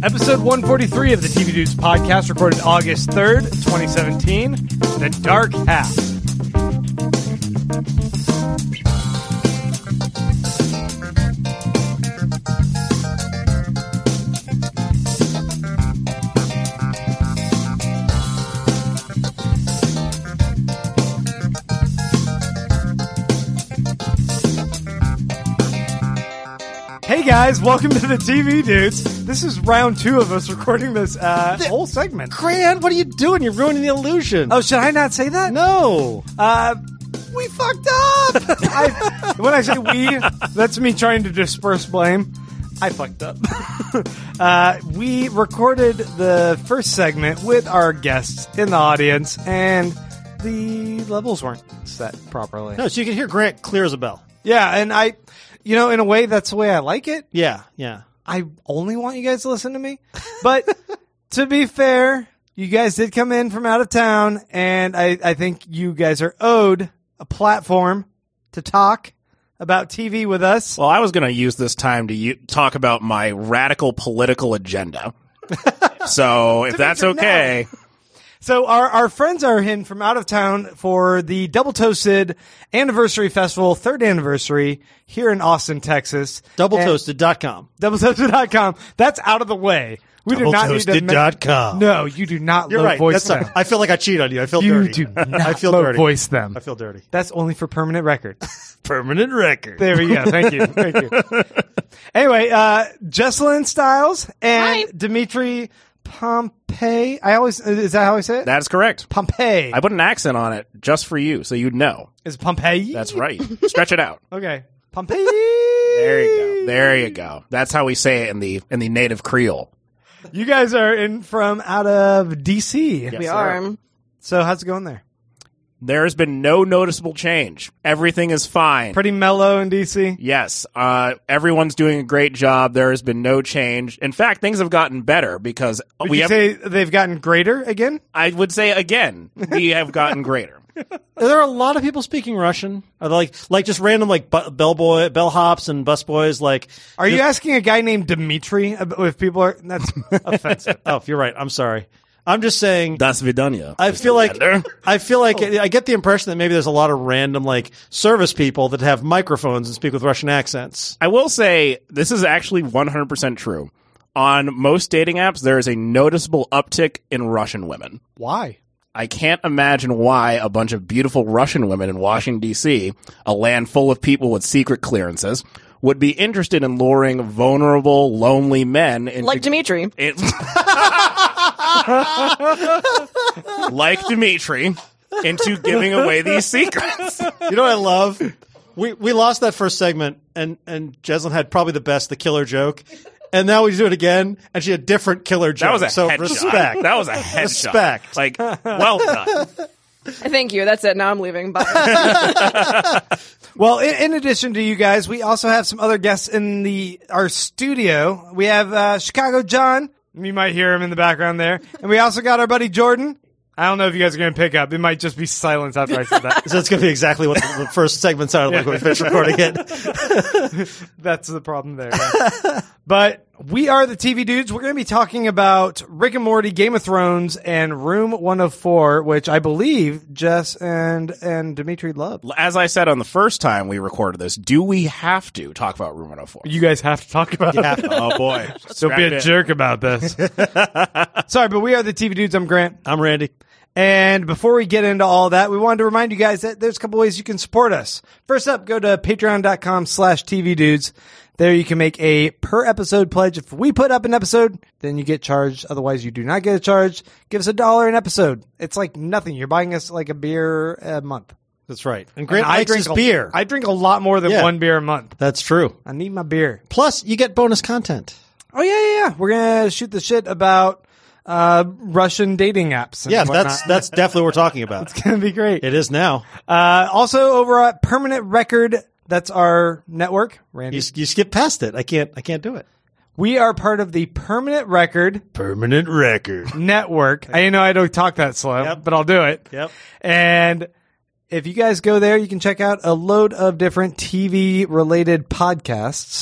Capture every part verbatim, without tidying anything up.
Episode one forty-three of the T V Dudes podcast, recorded August third, twenty seventeen. The Dark Half. Hey guys, welcome to the T V Dudes. This is round two of us recording this uh, whole segment. Grant, what are you doing? You're ruining the illusion. Oh, should I not say that? No. Uh, we fucked up. I, when I say we, that's me trying to disperse blame. I fucked up. uh, we recorded the first segment with our guests in the audience, and the levels weren't set properly. No, so you can hear Grant clear as a bell. Yeah, and I, you know, in a way, that's the way I like it. Yeah, yeah. I only want you guys to listen to me. But to be fair, you guys did come in from out of town, and I, I think you guys are owed a platform to talk about T V with us. Well, I was going to use this time to u- talk about my radical political agenda. So if that's okay. So our, our friends are in from out of town for the Double Toasted Anniversary Festival, third anniversary here in Austin, Texas. double toasted dot com. double toasted dot com. That's out of the way. We do not need to double toasted dot com. No, you do not You're low right. voice That's them. not, I feel like I cheat on you. I feel You dirty. do not I feel low dirty. voice them. I feel dirty. That's only for permanent record. Permanent record. There we go. Thank you. Thank you. Anyway, uh, Jesselyn Stiles and Hi. Dimitri Pompey. I always, is that how I say it? That is correct. Pompey. I put an accent on it just for you, so you'd know. Is it Pompey? That's right. Stretch it out. Okay. Pompey. There you go. There you go. That's how we say it in the in the native Creole. You guys are in from out of D C. Yes, we sir. are. So how's it going there? There has been no noticeable change. Everything is fine. Pretty mellow in D C? Yes. Uh, everyone's doing a great job. There has been no change. In fact, things have gotten better because Would we you have. say they've gotten greater again? I would say again, we have gotten greater. Are there a lot of people speaking Russian? Are there like like just random like bu- bellboy, bellhops and busboys? Like, Are you just- asking a guy named Dimitri ab- if people are? That's offensive. Oh, you're right. I'm sorry. I'm just saying. Das Vidania. I feel like Commander. I feel like I get the impression that maybe there's a lot of random like service people that have microphones and speak with Russian accents. I will say this is actually one hundred percent true. On most dating apps, there is a noticeable uptick in Russian women. Why? I can't imagine why a bunch of beautiful Russian women in Washington, D C, a land full of people with secret clearances, would be interested in luring vulnerable, lonely men into... Like Dimitri. It- like Dimitri, into giving away these secrets. You know what I love? We we lost that first segment, and and Jesselyn had probably the best, the killer joke. And now we do it again, and she had different killer jokes. That was a so headshot. respect. That was a headshot. Respect. Like, well done. Thank you. That's it. Now I'm leaving. Bye. Well, in, in addition to you guys, we also have some other guests in the our studio. We have uh, Chicago John. You might hear him in the background there. And we also got our buddy Jordan. I don't know if you guys are going to pick up. It might just be silence after I said that. So it's going to be exactly what the, the first segment sounded like when we finished recording it. That's the problem there. yeah. But we are the T V Dudes. We're going to be talking about Rick and Morty, Game of Thrones, and Room one oh four, which I believe Jess and and Dimitri love. As I said on the first time we recorded this, do we have to talk about Room one oh four? You guys have to talk about it. Oh, boy. Don't be a jerk about this. Sorry, but we are the T V Dudes. I'm Grant. I'm Randy. And before we get into all that, we wanted to remind you guys that there's a couple ways you can support us. First up, go to patreon.com slash TV dudes. There you can make a per episode pledge. If we put up an episode, then you get charged. Otherwise, you do not get a charge. Give us a dollar an episode. It's like nothing. You're buying us like a beer a month. That's right. And Grant And I likes drink his a, beer. I drink a lot more than Yeah. one beer a month. That's true. I need my beer. Plus, you get bonus content. Oh, yeah, yeah, yeah. We're going to shoot the shit about uh, Russian dating apps. And Yeah, whatnot. that's that's definitely what we're talking about. It's going to be great. It is now. Uh, also over at Permanent Record, that's our network, Randy. You, you skip past it. I can't. I can't do it. We are part of the Permanent Record Permanent record. Network. I know I don't talk that slow, Yep. but I'll do it. Yep. And if you guys go there, you can check out a load of different T V related podcasts.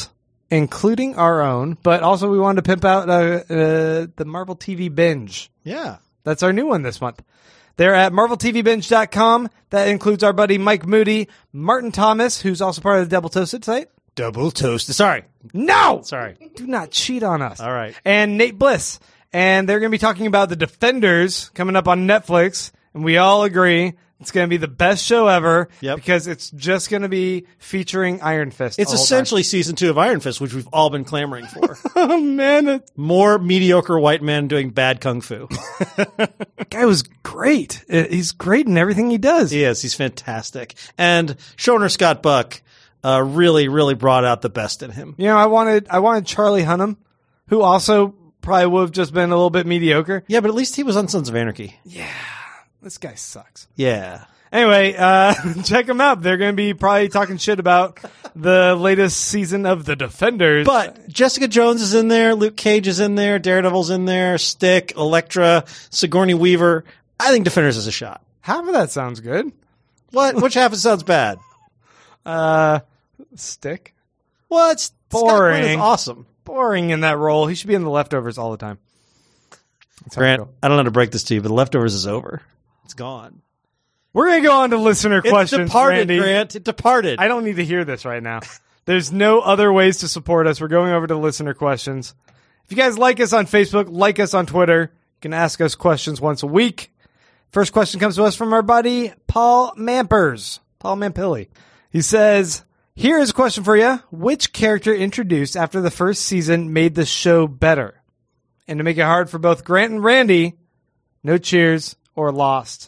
including our own, but also we wanted to pimp out uh, uh, the Marvel T V Binge. Yeah. That's our new one this month. They're at marvel t v binge dot com. That includes our buddy Mike Moody, Martin Thomas, who's also part of the Double Toasted site. Double toast. Sorry. No! Sorry. Do not cheat on us. All right. And Nate Bliss. And they're going to be talking about The Defenders coming up on Netflix. And we all agree it's going to be the best show ever. Yep. Because it's just going to be featuring Iron Fist. It's the whole essentially season two of Iron Fist, which we've all been clamoring for. time. Oh, man. It, More mediocre white men doing bad kung fu. that guy was great. Uh, He's great in everything he does. He is. He's fantastic. And showrunner Scott Buck uh, really, really brought out the best in him. You know, I wanted I wanted Charlie Hunnam, who also probably would have just been a little bit mediocre. Yeah, but at least he was on Sons of Anarchy. This guy sucks. Yeah. Anyway, uh, check them out. They're going to be probably talking shit about the latest season of The Defenders. But Jessica Jones is in there, Luke Cage is in there, Daredevil's in there, Stick, Elektra, Sigourney Weaver. I think Defenders is a shot. half of that sounds good. What? Which half it sounds bad? Uh, Stick. Well, it's Scott Glenn is Boring. awesome. Boring in that role. He should be in The Leftovers all the time. That's how I Grant, feel. I don't know how to break this to you, but The Leftovers is over. It's gone. We're going to go on to listener It's questions, departed, Randy. Grant. It departed. I don't need to hear this right now. There's no other ways to support us. We're going over to listener questions. If you guys like us on Facebook, like us on Twitter, you can ask us questions once a week. First question comes to us from our buddy Paul Mampers. Paul Mampilli. He says, here is a question for you. Which character introduced after the first season made the show better? And to make it hard for both Grant and Randy, no cheers or lost.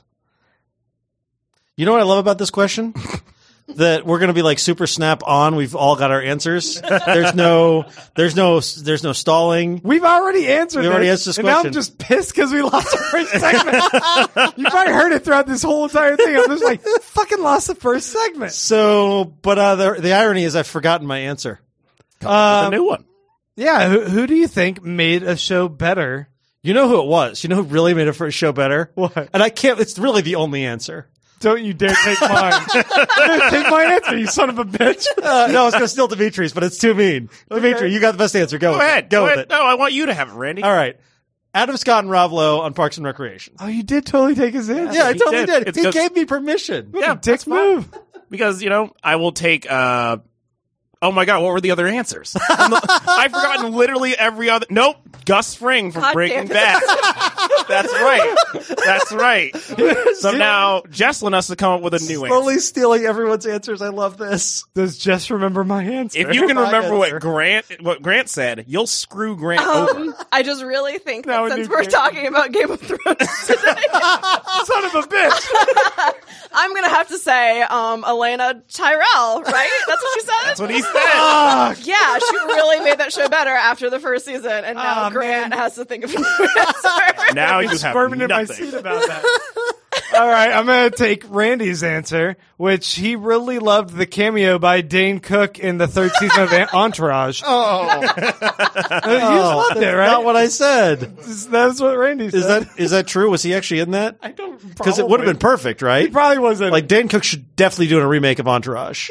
You know what I love about this question? That we're going to be like super snap on. We've all got our answers. There's no, there's no, there's no stalling. We've already answered We already this, answered this and now I'm question. just pissed because we lost our first segment. You probably heard it throughout this whole entire thing. I'm just like, fucking lost the first segment. So, but uh, the, the irony is I've forgotten my answer. a new one. Yeah, who, who do you think made a show better? You know who it was? You know who really made a first show better? What? And I can't, it's really the only answer. Don't you dare take mine. Take my answer, you son of a bitch. Uh, no, I was going to steal Dimitri's, but it's too mean. Dimitri, you got the best answer. Go, Go with ahead. it. Go, Go with ahead. it. No, I want you to have it, Randy. All right. Adam Scott and Rob Lowe on Parks and Recreation. Oh, you did totally take his answer. Yeah, I he totally did. did. It's He good. gave me permission. Yeah, Dick that's fine. move. Because, you know, I will take, uh, oh my God, what were the other answers? I've forgotten literally every other. Nope. Gus Fring from God Breaking damn it. Bad. That's right. That's right. So now Jesslyn has to come up with a new Slowly answer. stealing everyone's answers. I love this. Does Jess remember my answer? If you can My remember answer. what Grant what Grant said, you'll screw Grant over. Um, I just really think Now that a since new we're character. talking about Game of Thrones today, son of a bitch. I'm gonna have to say um, Elena Tyrell, right? That's what you said. That's what he said. Yeah, she really made that show better after the first season, and now Aw, Grant man. has to think of a new answer. Now you have Squirming in my nothing. seat about that. All right, I'm going to take Randy's answer, which he really loved the cameo by Dane Cook in the third season of Entourage. Oh, you just loved it, right? not what I said. That's what Randy said. Is that is that true? Was he actually in that? I don't Because it would have been perfect, He right? probably wasn't. Like Dan Cook should definitely do a remake of Entourage.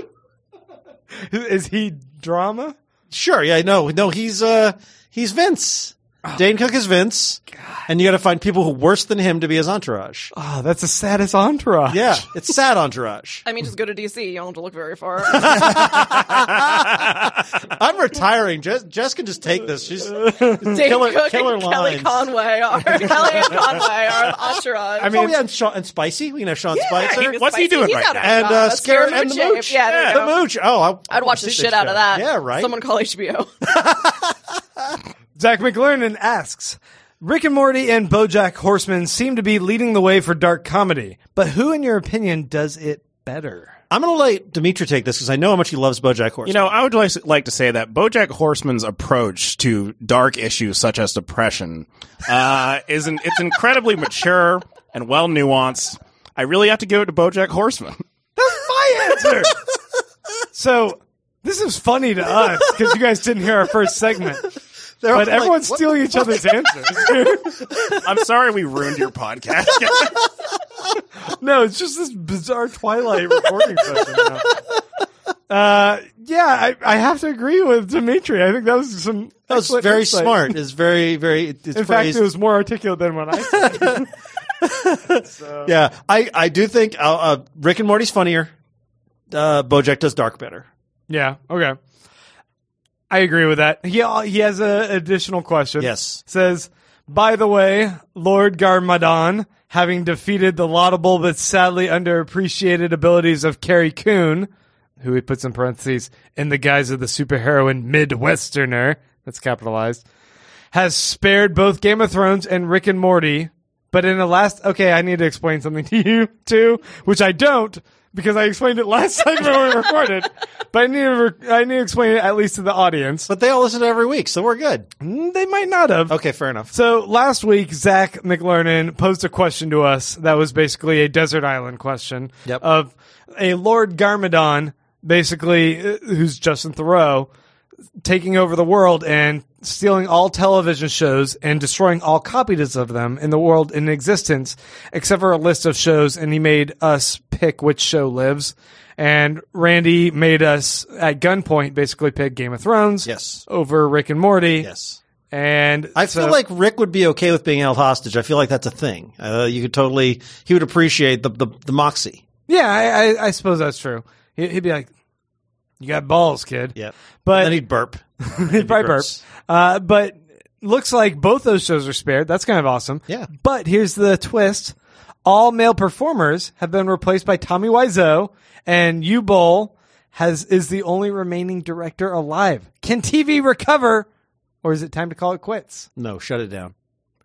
Is he drama? Sure, yeah, no, no, he's uh he's Vince. Dane Cook is Vince, and you got to find people who are worse than him to be his entourage. Oh, that's the saddest Entourage. Yeah, it's sad entourage. I mean, just go to D C. You don't have to look very far. I'm retiring. Jess, Jess can just take this. She's Dane Killer- Cook killer and Kelly lines. Conway are Kelly and Conway are the entourage. I mean, oh yeah, and, Sean, and Spicy. We can have Sean Yeah, Spicer he was What's he spicy. doing He's right out now? of and job. uh, That's Scare Scare and the Mooch. Mooch. Yeah, there you the go. Mooch. Oh, I, I'd watch the see shit this out of show. that. Yeah, right. Someone call H B O. Zach McLernan asks, Rick and Morty and BoJack Horseman seem to be leading the way for dark comedy, but who, in your opinion, does it better? I'm going to let Dimitri take this because I know how much he loves BoJack Horseman. You know, I would like, like to say that BoJack Horseman's approach to dark issues such as depression uh, is an, it's incredibly mature and well nuanced. I really have to give it to BoJack Horseman. That's my answer. So this is funny to us because you guys didn't hear our first segment, They're but all everyone's like, stealing each other's answers. I'm sorry we ruined your podcast. No, it's just this bizarre Twilight recording session now. Uh, yeah, I, I have to agree with Dimitri. I think that was some. That was excellent very insight. smart. It's very, very. It's In fact, phrased- it was more articulate than what I said. So. Yeah, I, I do think uh, uh, Rick and Morty's funnier. Uh, BoJack does Dark better. Yeah. Okay. I agree with that. He he has an additional question. Yes. Says, by the way, Lord Garmadon, having defeated the laudable but sadly underappreciated abilities of Carrie Coon, who he puts in parentheses, in the guise of the superheroine Midwesterner, that's capitalized, has spared both Game of Thrones and Rick and Morty. But in the last, okay, I need to explain something to you too, which I don't, because I explained it last time when we recorded. But I need to, re- I need to explain it at least to the audience. But they all listen to every week, so we're good. Mm, They might not have. Okay, fair enough. So last week, Zach McLernan posed a question to us that was basically a desert island question Yep. of a Lord Garmadon, basically, uh, who's Justin Theroux, taking over the world and stealing all television shows and destroying all copies of them in the world in existence, except for a list of shows, and he made us pick which show lives. And Randy made us, at gunpoint, basically pick Game of Thrones Yes. over Rick and Morty. Yes. And I so- feel like Rick would be okay with being held hostage. I feel like that's a thing. Uh, you could totally, he would appreciate the, the, the moxie. Yeah, I, I, I suppose that's true. He- He'd be like, "You got balls, kid." Yeah. But then he'd burp. he'd probably burp. Uh, but looks like both those shows are spared. That's kind of awesome. Yeah. But here's the twist: all male performers have been replaced by Tommy Wiseau, and Hugh Boll has is the only remaining director alive. Can T V recover, or is it time to call it quits? No, shut it down.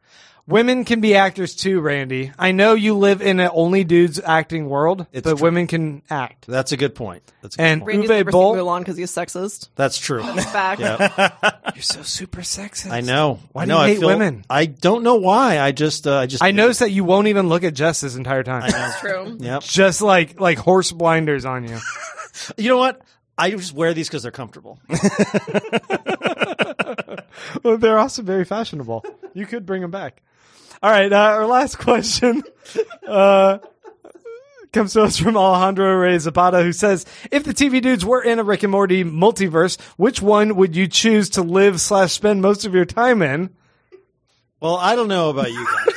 Women can be actors too, Randy. I know you live in an only dudes acting world, It's but true. women can act. That's a good point. That's a good And point. Randy's Uwe never Boll, seen Mulan because he's sexist. That's true. Fact. Yeah. you're so super sexist. I know. Why I do know. you I hate feel, women? I don't know why. I just, uh, I just, I noticed that you won't even look at Jess this entire time. I know. True. Yep. Just like like horse blinders on you. You know what? I just wear these because they're comfortable. Well, they're also very fashionable. You could bring them back. All right, uh, our last question uh, comes to us from Alejandro Reyes Zapata, who says, if the T V dudes were in a Rick and Morty multiverse, which one would you choose to live slash spend most of your time in? Well, I don't know about you guys.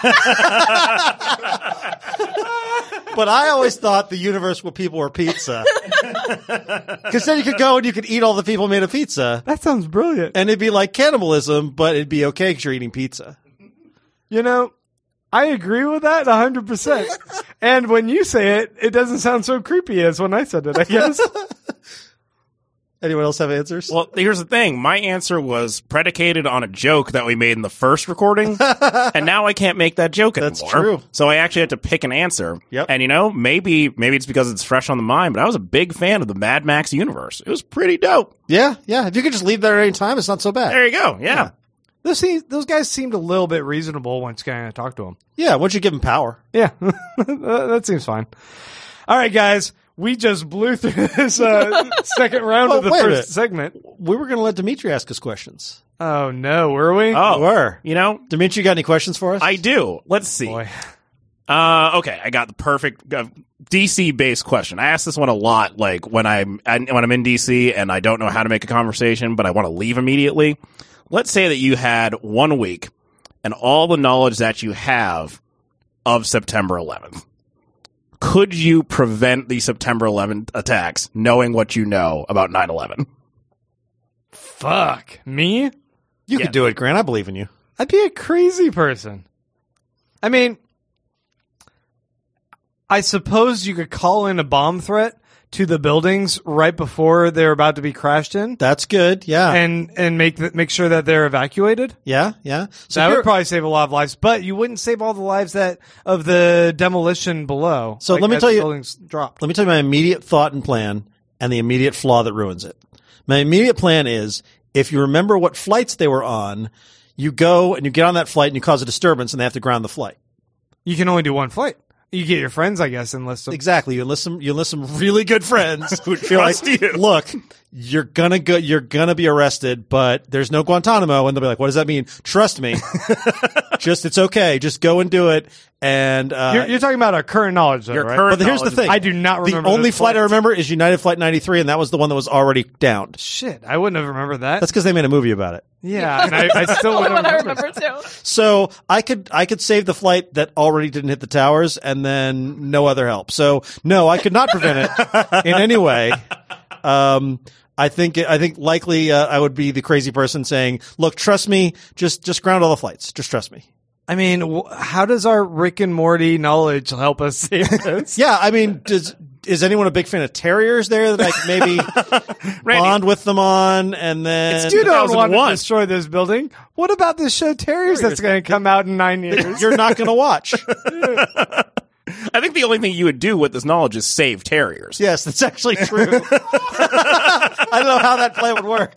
But I always thought the universe where people were pizza. Because then you could go and you could eat all the people made of pizza. That sounds brilliant. And it'd be like cannibalism, but it'd be okay because you're eating pizza. You know, I agree with that one hundred percent. And when you say it, it doesn't sound so creepy as when I said it, I guess. Anyone else have answers? Well, here's the thing. My answer was predicated on a joke that we made in the first recording, and now I can't make that joke That's anymore. true. So I actually had to pick an answer. Yep. And you know, maybe maybe it's because it's fresh on the mind, but I was a big fan of the Mad Max universe. It was pretty dope. yeah, yeah. If you could just leave there at any time, it's not so bad. There you go. Yeah. Those, seem, those guys seemed a little bit reasonable once you kind of talk to them. Yeah, once you give them power. Yeah, that seems fine. All right, guys. We just blew through this uh, second round Oh, of the wait a first minute. segment. We were going to let Dimitri ask us questions. Oh, no. Were we? Oh, We were. you know, Dimitri, you got any questions for us? I do. Let's see. Boy. Uh, okay, I got the perfect uh, D C based question. I ask this one a lot, like when I'm I, when I'm in D C and I don't know how to make a conversation, but I want to leave immediately. Let's say that you had one week and all the knowledge that you have of September eleventh. Could you prevent the September eleventh attacks, knowing what you know about nine eleven? Fuck. Me? you yeah. could do it, Grant. I believe in you. I'd be a crazy person. I mean, I suppose you could call in a bomb threat to the buildings right before they're about to be crashed in, That's good. Yeah. and and make th- make sure that they're evacuated. yeah, yeah. So That here- would probably save a lot of lives, but you wouldn't save all the lives that of the demolition below. So like, let me as tell the you- buildings dropped. let me tell you my immediate thought and plan and the immediate flaw that ruins it. My immediate plan is if you remember what flights they were on, you go and you get on that flight and you cause a disturbance and they have to ground the flight. You can only do one flight. You get your friends, I guess, enlist them. Exactly. You enlist some, you enlist some really good friends who trust you. Look, you're gonna go, you're gonna be arrested, but there's no Guantanamo. And they'll be like, what does that mean? Trust me. Just, it's okay. Just go and do it. And, uh, You're, you're talking about our current knowledge, though, Your right? current but here's the knowledge- thing. I do not remember The only this flight I flight. remember is United Flight ninety-three, and that was the one that was already downed. Shit, I wouldn't have remembered that. That's because they made a movie about it. yeah, and I, I still Only wouldn't one I have remembered. remember too. So I could I could save the flight that already didn't hit the towers, and then no other help. So no, I could not prevent it in any way. Um, I think I think likely uh, I would be the crazy person saying, "Look, trust me. Just just ground all the flights. Just trust me." I mean, wh- how does our Rick and Morty knowledge help us save this? Yeah, I mean, does is anyone a big fan of terriers there that I could maybe bond with them on, and then You don't want to two thousand one. destroy this building. What about this show Terriers that's going to come out in nine years? you're not going to watch? I think the only thing you would do with this knowledge is save terriers. Yes, that's actually true. I don't know how that play would work.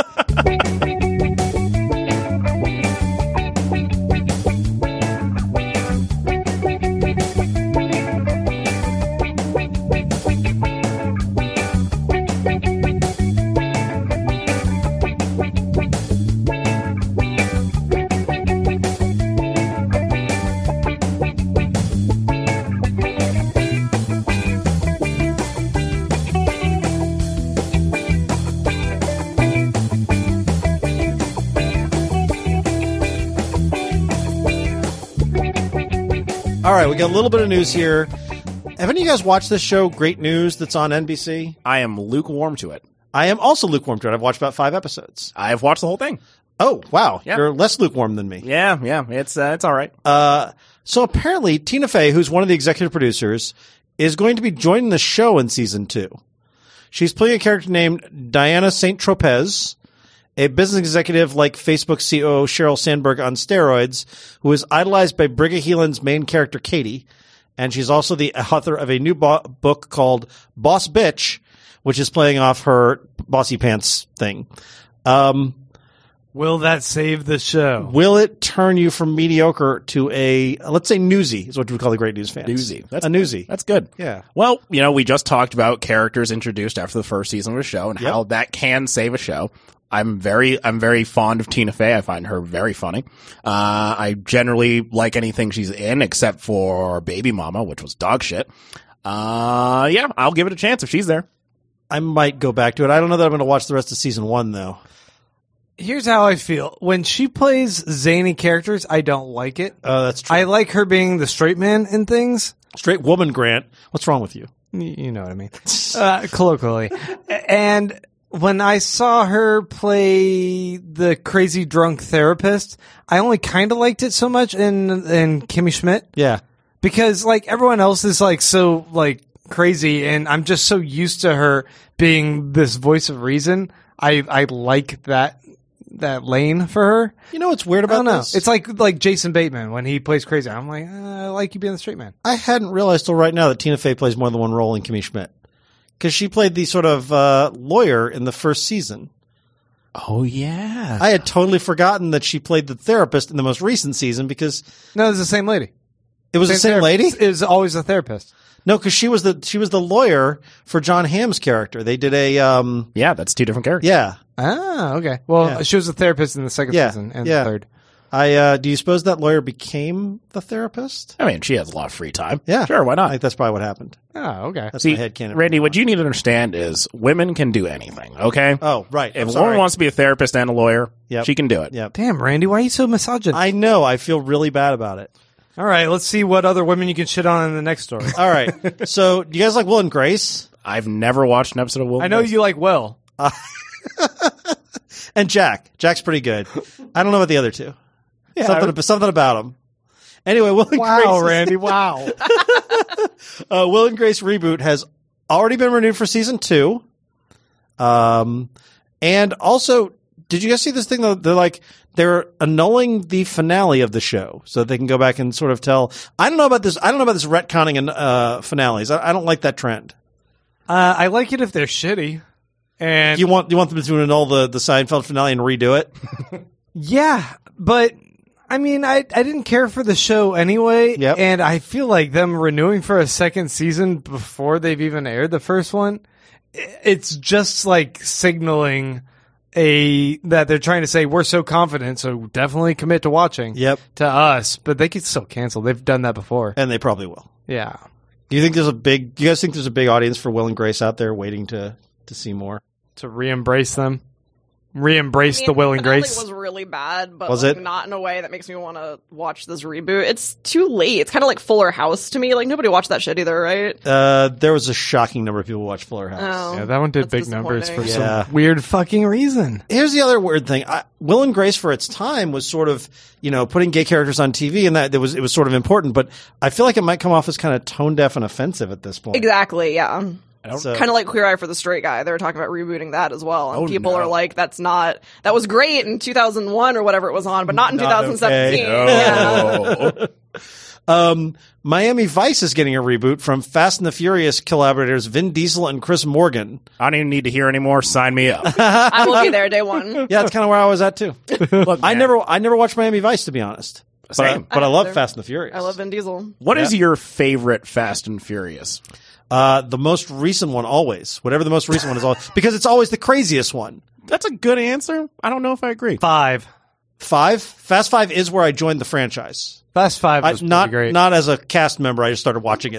All right, we got a little bit of news here. Have any of you guys watched this show, Great News, that's on N B C? I am lukewarm to it. I am also lukewarm to it. I've watched about five episodes. I've watched the whole thing. Oh, wow. Yeah. You're less lukewarm than me. Yeah, yeah, it's uh, it's all right. Uh, so apparently, Tina Fey, who's one of the executive producers, is going to be joining the show in season two. She's playing a character named Diana Saint Tropez, a business executive like Facebook C O O Sheryl Sandberg on steroids, who is idolized by Brigga Heelan's main character, Katie. And she's also the author of a new bo- book called Boss Bitch, which is playing off her Bossy Pants thing. Um, Will that save the show? will it turn you from mediocre to a, let's say, newsy, is what we call the Great News fans. Newsy. That's a newsy. That's good. Yeah. Well, you know, we just talked about characters introduced after the first season of a show and Yep. how that can save a show. I'm very, I'm very fond of Tina Fey. I find her very funny. Uh, I generally like anything she's in except for Baby Mama, which was dog shit. Uh, yeah, I'll give it a chance if she's there. I might go back to it. I don't know that I'm going to watch the rest of season one, though. Here's how I feel. When she plays zany characters, I don't like it. Oh, that's true. I like her being the straight man in things. Straight woman, Grant. What's wrong with you? Y- You know what I mean. Uh, colloquially. And when I saw her play the crazy drunk therapist, I only kind of liked it so much in, in Kimmy Schmidt. Yeah. Because like everyone else is like so like crazy, and I'm just so used to her being this voice of reason. I I like that that lane for her. You know what's weird I don't about know. this? It's like like Jason Bateman when he plays crazy. I'm like, uh, I like you being the straight man. I hadn't realized till right now that Tina Fey plays more than one role in Kimmy Schmidt. Because she played the sort of uh, lawyer in the first season. Oh, yeah. I had totally forgotten that she played the therapist in the most recent season because No, it's the same lady. it was the same lady. It was always a therapist. No, because she was the she was the lawyer for John Hamm's character. They did a um yeah, that's two different characters. yeah. Ah, okay. Well, Yeah. she was a therapist in the second Yeah, season and yeah. the third. I uh do you suppose that lawyer became the therapist? I mean, she has a lot of free time. Yeah. Sure, why I not? think that's probably what happened. Oh, okay. That's See, my headcanon. Randy, what you need to understand is women can do anything, okay? Oh, right. If I'm a sorry. woman wants to be a therapist and a lawyer, Yep. she can do it. Yep. Damn, Randy, why are you so misogynist? I know. I feel really bad about it. All right, let's see what other women you can shit on in the next story. All right. So, do you guys like Will and Grace? I've never watched an episode of Will. I know you like Will. And Jack. Jack's pretty good. I don't know about the other two. Yeah, something, something about him. Anyway, Will and Wow, Grace. Randy, wow. uh, Will and Grace reboot has already been renewed for season two. Um, and also, did you guys see this thing? Though they're like they're annulling the finale of the show so that they can go back and sort of tell. I don't know about this. I don't know about this retconning and uh, finales. I, I don't like that trend. Uh, I like it if they're shitty. And You want you want them to annul the the Seinfeld finale and redo it? yeah, but I mean, I I didn't care for the show anyway, Yep. and I feel like them renewing for a second season before they've even aired the first one, i- it's just like signaling a that they're trying to say we're so confident, so definitely commit to watching. Yep. To us, but they could still cancel. They've done that before. And they probably will. Yeah. Do you think there's a big? Do you guys think there's a big audience for Will and Grace out there waiting to to see more? To re-embrace them, re-embrace I mean, the Will and finale Grace. was really bad, but Was like, it? not in a way that makes me want to watch this reboot. It's too late. It's kind of like Fuller House to me. Like nobody watched that shit either, right? Uh, there was a shocking number of people who watched Fuller House. Oh, Yeah, that one did that's big numbers for disappointing. Yeah. some weird fucking reason. Here's the other weird thing. I, Will and Grace for its time was sort of, you know, putting gay characters on T V, and that it was it was sort of important. But I feel like it might come off as kind of tone deaf and offensive at this point. Exactly. Yeah. So- Kind of like Queer Eye for the Straight Guy. They were talking about rebooting that as well. And Oh, people no. are like, that's not, that was great in two thousand one or whatever it was on, but not in Not twenty seventeen. okay. Yeah. Oh. Um, Miami Vice is getting a reboot from Fast and the Furious collaborators Vin Diesel and Chris Morgan. I don't even need to hear anymore. Sign me up. I will be there day one. Yeah, that's kind of where I was at too. Look, I man, never, I never watched Miami Vice to be honest. But I, Same. but I love Either. Fast and the Furious. I love Vin Diesel. What is your favorite Fast and Furious? Uh, the most recent one always. Whatever the most recent one is, always, because it's always the craziest one. That's a good answer. I don't know if I agree. Five. Five. Fast Five is where I joined the franchise. Fast Five I, was not pretty great. not as a cast member. I just started watching it.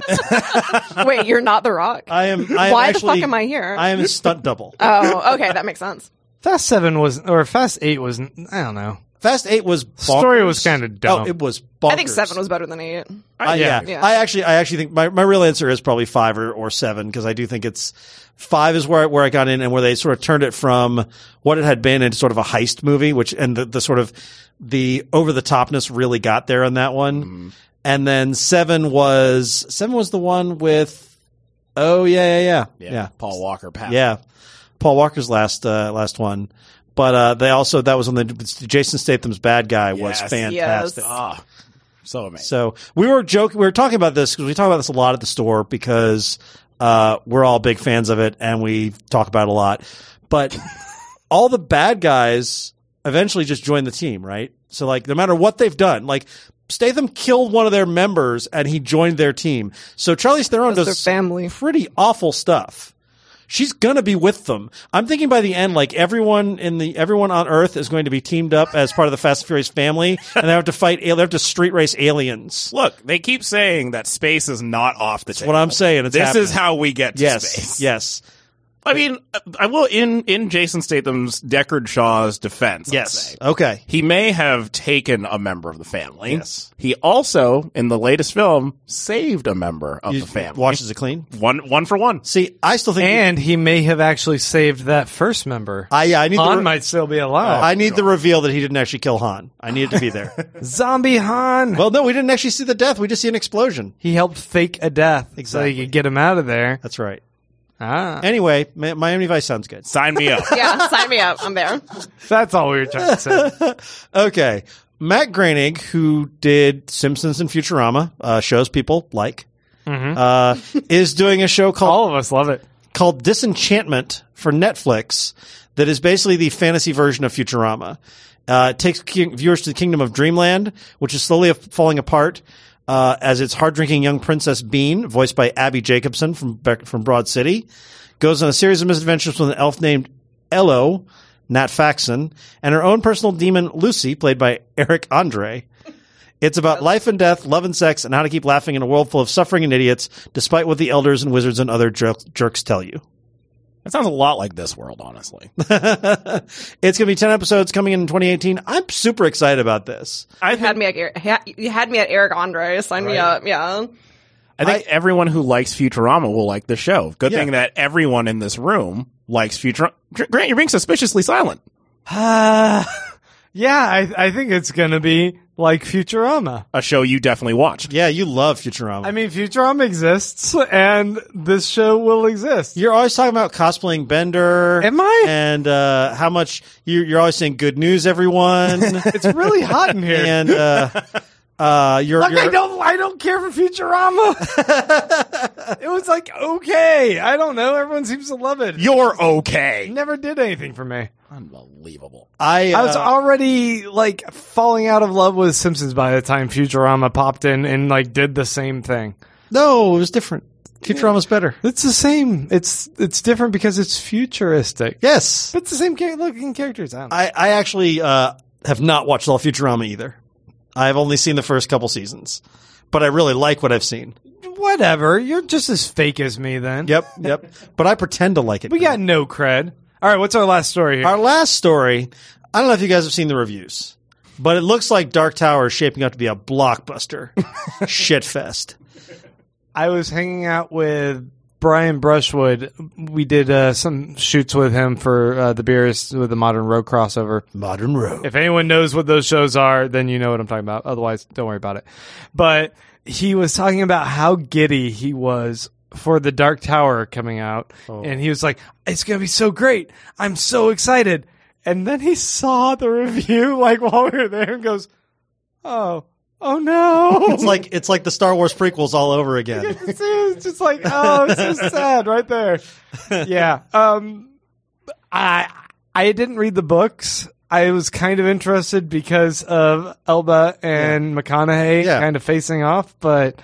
Wait, you're not The Rock? I am. I am Why the actually, fuck am I here? I am a stunt double. Oh, okay. That makes sense. Fast Seven was, or Fast Eight was. I don't know. Fast Eight was bonkers. Story was kinda dumb. Oh, it was bonkers. I think seven was better than eight. Uh, yeah. Yeah. I actually, I actually think my, my real answer is probably five or, or seven because I do think it's five is where I, where I got in and where they sort of turned it from what it had been into sort of a heist movie, which and the, the sort of the over the topness really got there on that one. Mm-hmm. And then seven was seven was the one with oh yeah yeah yeah Yeah. yeah Paul Walker passed. yeah Paul Walker's last uh, last one. But uh, they also that was on the Jason Statham's bad guy was Yes. fantastic. Yes. Ah, so amazing. So we were joking. We were talking about this because we talk about this a lot at the store because uh, we're all big fans of it and we talk about it a lot. But all the bad guys eventually just join the team, right? So like, no matter what they've done, like Statham killed one of their members and he joined their team. So Charlize Theron That's does their family. pretty awful stuff. She's gonna be with them. I'm thinking by the end, like everyone in the everyone on Earth is going to be teamed up as part of the Fast and Furious family, and they have to fight. They have to street race aliens. Look, they keep saying that space is not off the table. What I'm saying, it's this happening. is how we get to Yes, space. yes, I mean, I will in in Jason Statham's Deckard Shaw's defense. I'll yes. say. Okay. He may have taken a member of the family. Yes. He also, in the latest film, saved a member of You the family. washes it clean. One one for one. See, I still think. And he may have actually saved that first member. I yeah, I need Han the re- might still be alive. I need the reveal that he didn't actually kill Han. I need it to be there. Zombie Han. Well, no, we didn't actually see the death. We just see an explosion. He helped fake a death so Exactly. he could get him out of there. That's right. Ah, Anyway, Mi- Miami Vice sounds good. Sign me up. Yeah, sign me up. I'm there. that's all we were trying to say. Okay. Matt Groening, who did Simpsons and Futurama, uh, shows people like, uh, is doing a show called All of us love it. called Disenchantment for Netflix that is basically the fantasy version of Futurama. Uh, it takes ki- viewers to the kingdom of Dreamland, which is slowly falling apart uh, as its hard-drinking young princess Bean, voiced by Abby Jacobson from Beck- from Broad City, goes on a series of misadventures with an elf named Ello, Nat Faxon, and her own personal demon Lucy, played by Eric Andre. It's about life and death, love and sex, and how to keep laughing in a world full of suffering and idiots, despite what the elders and wizards and other jer- jerks tell you. That sounds a lot like this world, honestly. It's going to be ten episodes coming in twenty eighteen. I'm super excited about this. I You had me at Eric- ha- you had me at Eric Andre. Sign me up. Yeah. I think I- everyone who likes Futurama will like the show. Good Yeah. thing that everyone in this room likes Futurama. Grant, you're being suspiciously silent. Uh, yeah, I, I think it's going to be like Futurama. A show you definitely watched. Yeah, you love Futurama. I mean, Futurama exists, and this show will exist. You're always talking about cosplaying Bender. Am I? And uh, how much you, you're always saying good news, everyone. It's really hot in here. and uh, uh, you're, Look, you're I don't, I don't care for Futurama. It was was like, okay. I don't know. Everyone seems to love it. You're okay. Never did anything for me. Unbelievable. I, uh, I was already like falling out of love with Simpsons by the time Futurama popped in and like did the same thing. no, it was different. Futurama's better. It's the same. It's it's different because it's futuristic. Yes. But it's the same char- looking characters. I don't know. I, I actually uh, have not watched all Futurama either. I've only seen the first couple seasons, but I really like what I've seen. Whatever. You're just as fake as me then. Yep, yep. But I pretend to like it. We got no cred. All right, what's our last story here? Our last story, I don't know if you guys have seen the reviews, but it looks like Dark Tower is shaping up to be a blockbuster shitfest. I was hanging out with Brian Brushwood. We did uh, some shoots with him for uh, the Beers with the Modern Road crossover. Modern Road. If anyone knows what those shows are, then you know what I'm talking about. Otherwise, don't worry about it. But he was talking about how giddy he was for the Dark Tower coming out. Oh. And he was like, it's going to be so great. I'm so excited. And then he saw the review like while we were there and goes, oh, oh no. It's like it's like the Star Wars prequels all over again. It's, it's just like, oh, it's so sad right there. Yeah. Um, I I didn't read the books. I was kind of interested because of Elba and McConaughey Yeah. kind of facing off, but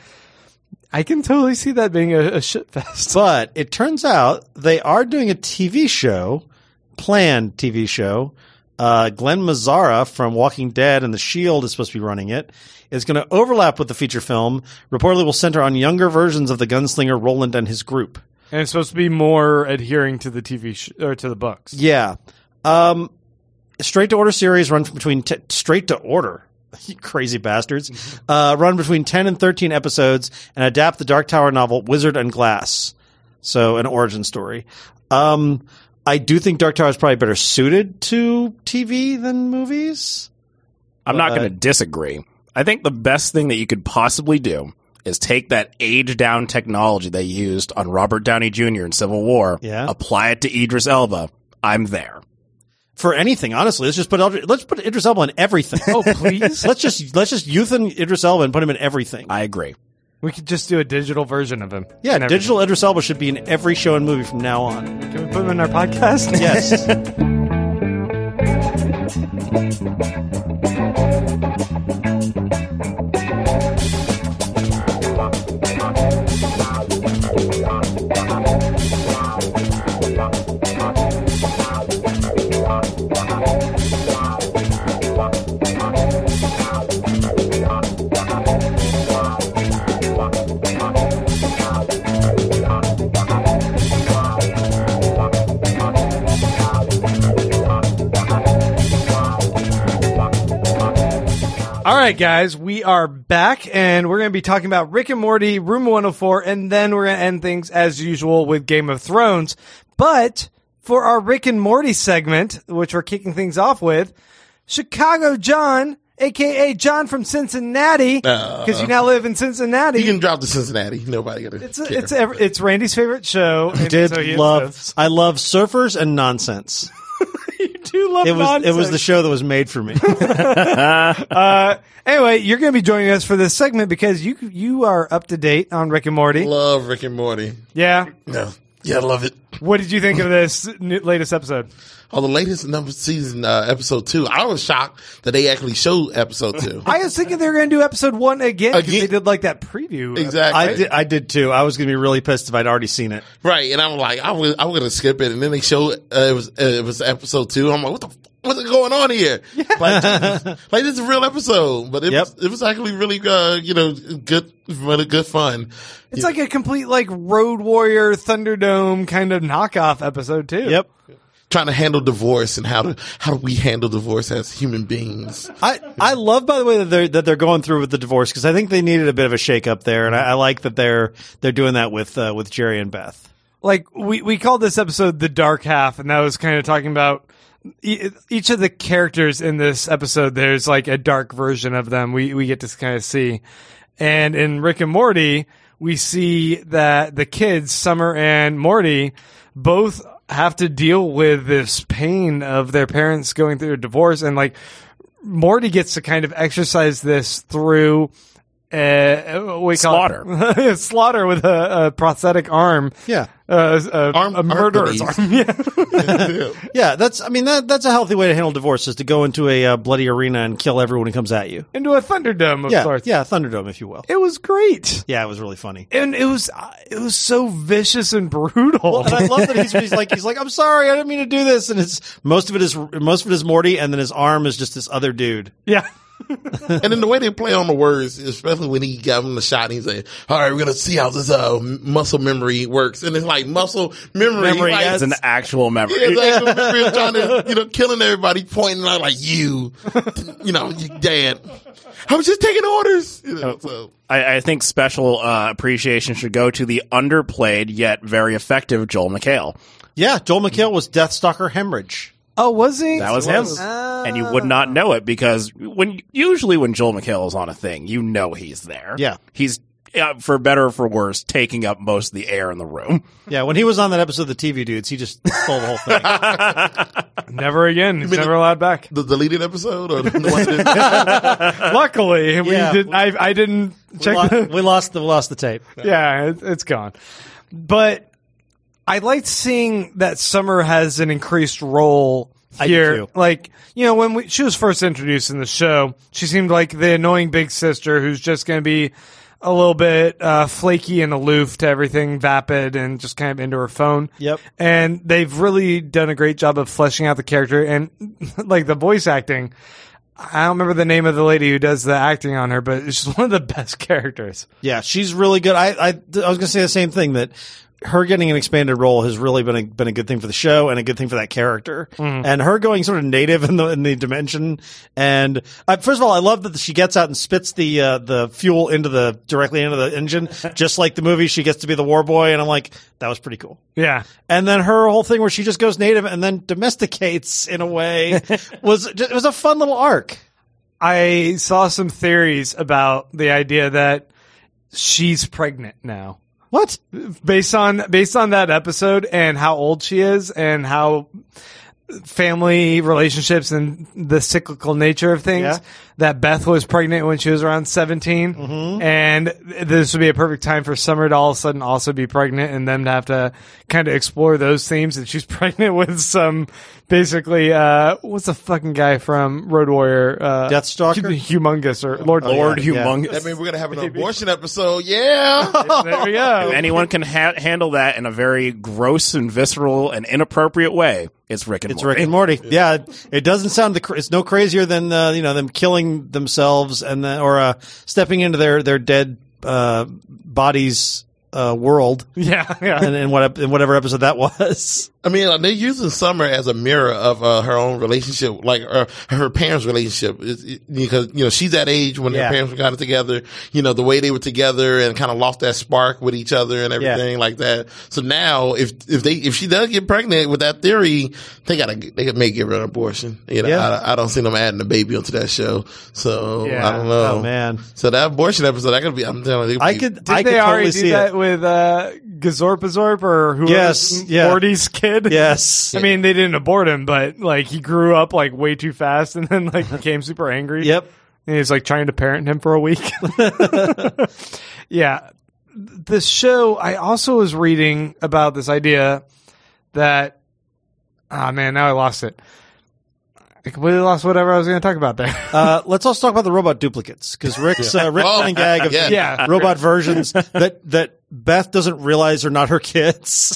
I can totally see that being a, a shit fest. But it turns out they are doing a T V show, planned T V show. Uh, Glenn Mazzara from Walking Dead and The Shield is supposed to be running it. It's going to overlap with the feature film. Reportedly will center on younger versions of the gunslinger Roland and his group. And it's supposed to be more adhering to the T V sh- or to the books. Yeah. Um, straight to order series run from between t- straight to order. You crazy bastards. Uh, run between ten and thirteen episodes and adapt the Dark Tower novel Wizard and Glass. So an origin story. Um, I do think Dark Tower is probably better suited to T V than movies. I'm not Uh, going to disagree. I think the best thing that you could possibly do is take that age-down technology they used on Robert Downey Junior in Civil War, Yeah. apply it to Idris Elba. I'm there. For anything, honestly, let's just put let's put Idris Elba in everything. Oh, please. let's just let's just youthen Idris Elba and put him in everything. I agree. We could just do a digital version of him. yeah, and everything. digital Idris Elba should be in every show and movie from now on. Can we put him in our podcast? Yes. All right, guys, we are back, and we're going to be talking about Rick and Morty, Room one oh four, and then we're going to end things as usual with Game of Thrones. But for our Rick and Morty segment, which we're kicking things off with, Chicago John, a k a. John from Cincinnati, because you now live in Cincinnati. You can drop the Cincinnati. Nobody gonna. it's care. it's ev- it's Randy's favorite show. I and did so he love insists. I love surfers and nonsense. You do love It was nonsense. it was the show that was made for me. Uh, anyway, you're going to be joining us for this segment because you you are up to date on Rick and Morty. Love Rick and Morty. Yeah. No, yeah, I love it. What did you think of this new, latest episode? Oh, the latest number season, uh, episode two. I was shocked that they actually showed episode two. I was thinking they were going to do episode one again because Again? they did like that preview. Exactly. I did I did too. I was going to be really pissed if I'd already seen it. Right, and I'm like, I was, I was gonna skip it, and then they showed uh, it was uh, it was episode two. I'm like, what the f- what's going on here? Like, Jesus. Like this is a real episode, but it Yep. was it was actually really uh, you know good, really good fun. It's like a complete like Road Warrior Thunderdome kind of knockoff episode too. Yep. Trying to handle divorce and how to how do we handle divorce as human beings. I, I love, by the way, that they're that they're going through with the divorce because I think they needed a bit of a shake up there, and I, I like that they're they're doing that with uh, with Jerry and Beth. Like we we called this episode the dark half, and that was kind of talking about e- each of the characters in this episode. There's like a dark version of them we we get to kind of see, and in Rick and Morty, we see that the kids, Summer and Morty, both have to deal with this pain of their parents going through a divorce, and like Morty gets to kind of exercise this through uh, we call Slaughter. it, Slaughter with a, a prosthetic arm. Yeah. Uh, a, Arm- a murderer's arm arm. Yeah. Yeah, that's. I mean, that that's a healthy way to handle divorce is to go into a uh, bloody arena and kill everyone who comes at you. Into a Thunderdome of Yeah, sorts. yeah, Thunderdome, if you will. It was great. Yeah, it was really funny. And it was uh, it was so vicious and brutal. And I love that he's, he's like he's like I'm sorry, I didn't mean to do this, and it's most of it is most of it is Morty, and then his arm is just this other dude. Yeah. And then the way they play on the words, especially when he got him the shot, and he's like, "All right, we're gonna see how this uh muscle memory works." And it's like muscle memory, Memory, like, It's an actual memory. yeah, it's actual memory of trying to, you know, killing everybody, pointing out like you, you know, you dad. I was just taking orders. You know, so. I, I think special uh, appreciation should go to the underplayed yet very effective Joel McHale. Yeah, Joel McHale was Deathstalker Hemorrhage. Oh, was he? That was him. Oh. And you would not know it because when usually when Joel McHale is on a thing, you know he's there. Yeah. He's, uh, for better or for worse, taking up most of the air in the room. Yeah, when he was on that episode of the T V Dudes, he just stole the whole thing. Never again. He's mean never the- allowed back. The deleted episode, or the one that, Luckily, we Yeah. did. I I didn't check. we, the, lo- we lost the we lost the tape. yeah, it, it's gone. But I liked seeing that Summer has an increased role I do here. too. Like, you know, when we, she was first introduced in the show, she seemed like the annoying big sister who's just going to be a little bit uh, flaky and aloof to everything, vapid, and just kind of into her phone. Yep. And they've really done a great job of fleshing out the character and like the voice acting. I don't remember the name of the lady who does the acting on her, but it's just one of the best characters. Yeah, she's really good. I I, I was going to say the same thing, that her getting an expanded role has really been a, been a good thing for the show and a good thing for that character. And her going sort of native in the in the dimension. And uh, first of all, I love that she gets out and spits the uh, the fuel into the directly into the engine, just like the movie. She gets to be the war boy, and I'm like, that was pretty cool. Yeah. And then her whole thing where she just goes native and then domesticates in a way was it was a fun little arc. I saw some theories about the idea that she's pregnant now. What? Based on based on that episode and how old she is and how family relationships and the cyclical nature of things, Yeah. that Beth was pregnant when she was around seventeen. Mm-hmm. And this would be a perfect time for Summer to all of a sudden also be pregnant and them to have to kind of explore those themes. And she's pregnant with some basically, uh, what's the fucking guy from Road Warrior? Uh, Deathstalker? Hu- Humongous or Lord Lord yeah, yeah. Humongous. that means we're gonna have an abortion episode. Yeah. There we go. If anyone can ha- handle that in a very gross and visceral and inappropriate way, it's Rick and It's Morty. Rick and Morty. Yeah, it, it doesn't sound the. cr- It's no crazier than uh, you know them killing themselves and then or uh, stepping into their their dead uh, bodies uh, world. Yeah, yeah. And in what in whatever episode that was. I mean, like, they're using Summer as a mirror of uh, her own relationship, like uh, her parents' relationship, it's, it, because you know she's that age when Yeah. their parents got together. You know the way they were together and kind of lost that spark with each other and everything like that. So now, if if they if she does get pregnant with that theory, they gotta they may give her an abortion. You know, Yeah. I, I don't see them adding a baby onto that show. So Yeah. I don't know. Oh man, So that abortion episode, that could be. I'm telling you, I could Did I they could already totally do see that it. with uh, Gazorpazorp or whoever? Yes, yeah. Morty's kid. Yes. I mean, they didn't abort him, but like he grew up like way too fast and then like became super angry. Yep. And he was like trying to parent him for a week. Yeah. The show, I also was reading about this idea that, ah man, now I lost it. I completely lost whatever I was going to talk about there. Uh, let's also talk about the robot duplicates because Rick's uh, Rick's Oh, running gag of yeah. Yeah. robot versions that that Beth doesn't realize are not her kids.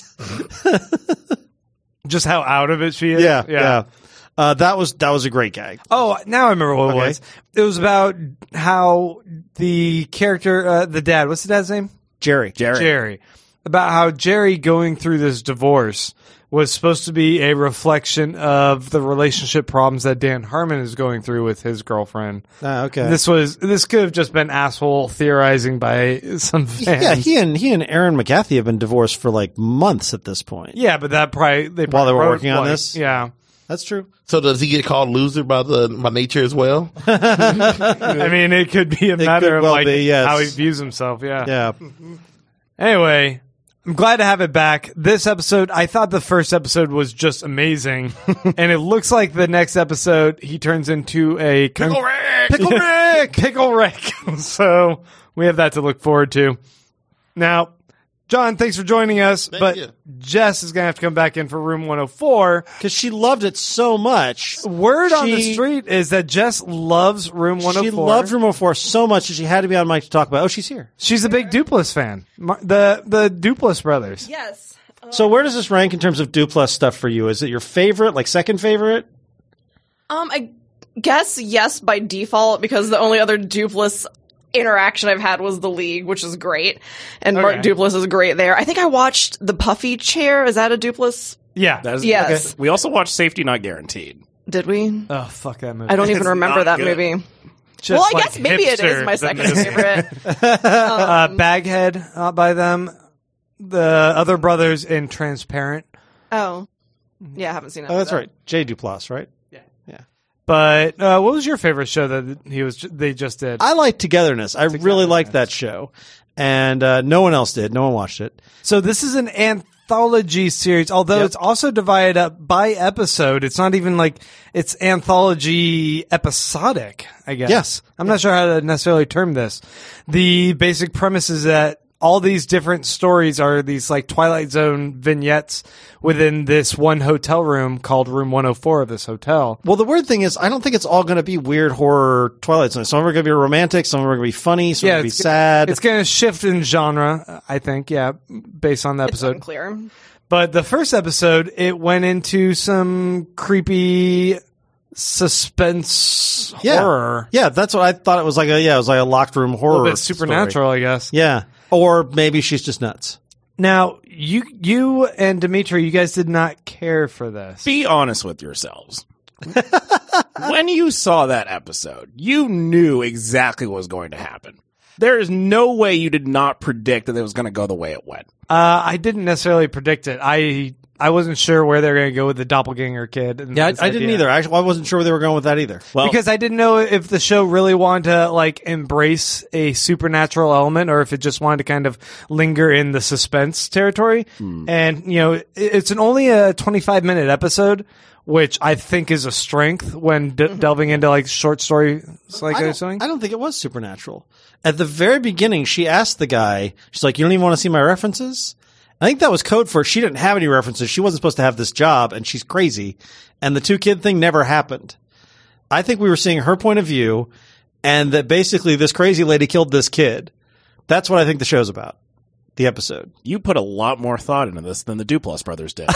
Just how out of it she is. yeah, yeah. Uh, that was that was a great gag. Oh, now I remember what Okay. it was. It was about how the character, uh, the dad, what's the dad's name? Jerry. Jerry. Jerry. About how Jerry going through this divorce was supposed to be a reflection of the relationship problems that Dan Harmon is going through with his girlfriend. Ah, okay. This was this could have just been asshole theorizing by some fans. yeah, he and he and Aaron McGathy have been divorced for like months at this point. Yeah, but that probably they While they probably were wrote, working on like- this? Yeah, That's true. So does he get called loser by the by nature as well? I mean it could be a matter could of well like be, yes. how he views himself. Yeah. Yeah. Anyway, I'm glad to have it back. This episode, I thought the first episode was just amazing, and it looks like the next episode he turns into a con- Pickle Rick! Pickle Rick, Pickle Rick. So we have that to look forward to. Now, John, thanks for joining us. Thank but you. Jess is going to have to come back in for room one oh four. Because she loved it so much. Word on the She- street is that Jess loves room one oh four. She loved Room one oh four so much that she had to be on mic to talk about. Oh, she's here. She's a big Duplass fan. Mar- The the Duplass brothers. Yes. So where does this rank in terms of Duplass stuff for you? Is it your favorite, like second favorite? Um, I guess yes by default because the only other Duplass interaction I've had was the League, which is great, and Mark Okay. Duplass is great there. I think I watched the Puffy Chair. Is that a Duplass? Yeah. That is, Yes. okay. We also watched Safety Not Guaranteed. Did we? Oh, fuck that movie. I don't even It's remember not that good. movie. Just well, I like guess maybe it hipster, is my the second movie. favorite. uh, Baghead uh, by them. The other brothers in Transparent. Oh, yeah, I haven't seen that. Oh, that's either. right. Jay Duplass, right? But uh, what was your favorite show that he was? They just did. I like Togetherness. I really liked that show. And uh, no one else did. No one watched it. So this is an anthology series, although Yep. it's also divided up by episode. It's not even like it's anthology episodic, I guess. Yes. I'm not sure how to necessarily term this. The basic premise is that all these different stories are these like Twilight Zone vignettes within this one hotel room called room one oh four of this hotel. Well, the weird thing is, I don't think it's all going to be weird horror Twilight Zone. Some of them are going to be romantic. Some of them are going to be funny. Some are going to be it's, sad. It's going to shift in genre, I think, yeah, based on the It's episode. unclear. But the first episode, it went into some creepy suspense yeah. horror. Yeah, that's what I thought it was like. A, yeah, it was like a locked room A horror. little bit supernatural, story. I guess. Yeah. Or maybe she's just nuts. Now, you you and Dimitri, you guys did not care for this. Be honest with yourselves. When you saw that episode, you knew exactly what was going to happen. There is no way you did not predict that it was going to go the way it went. Uh, I didn't necessarily predict it. I I wasn't sure where they were going to go with the doppelganger kid. and Yeah, I, this I didn't idea. either. Actually, I wasn't sure where they were going with that either. Well, Because I didn't know if the show really wanted to like embrace a supernatural element or if it just wanted to kind of linger in the suspense territory. And, you know, it, it's an only a twenty-five minute episode, which I think is a strength when de- delving into like short story like I or don't, something. I don't think it was supernatural. At the very beginning, she asked the guy, she's like, you don't even want to see my references? I think that was code for she didn't have any references. She wasn't supposed to have this job, and she's crazy. And the two kid thing never happened. I think we were seeing her point of view, and that basically this crazy lady killed this kid. That's what I think the show's about. The episode. you put a lot more thought into this than the Duplass brothers did.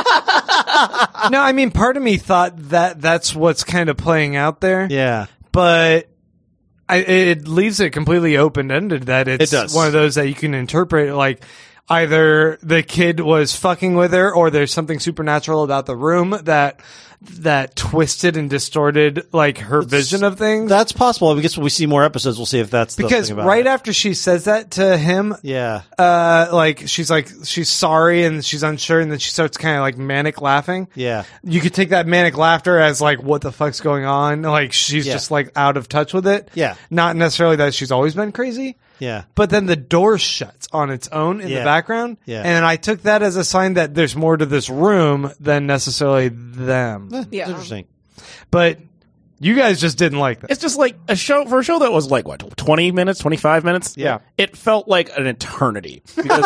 No, I mean, part of me thought that that's what's kind of playing out there. Yeah. But I, it leaves it completely open ended that it's It does. one of those that you can interpret like either the kid was fucking with her or there's something supernatural about the room that that twisted and distorted like her vision of things. That's possible. I guess when we see more episodes, we'll see if that's the Because thing about right it. after she says that to him, Yeah. uh, like she's like she's sorry and she's unsure, and then she starts kind of like manic laughing. Yeah. You could take that manic laughter as like what the fuck's going on? Like she's Yeah. just like out of touch with it. Yeah. Not necessarily that she's always been crazy. Yeah. But then the door shuts on its own in Yeah. the background. Yeah. And I took that as a sign that there's more to this room than necessarily them. Eh, Yeah. It's interesting. But you guys just didn't like that. It's just like a show for a show that was like what twenty minutes, twenty-five minutes. Yeah. It felt like an eternity because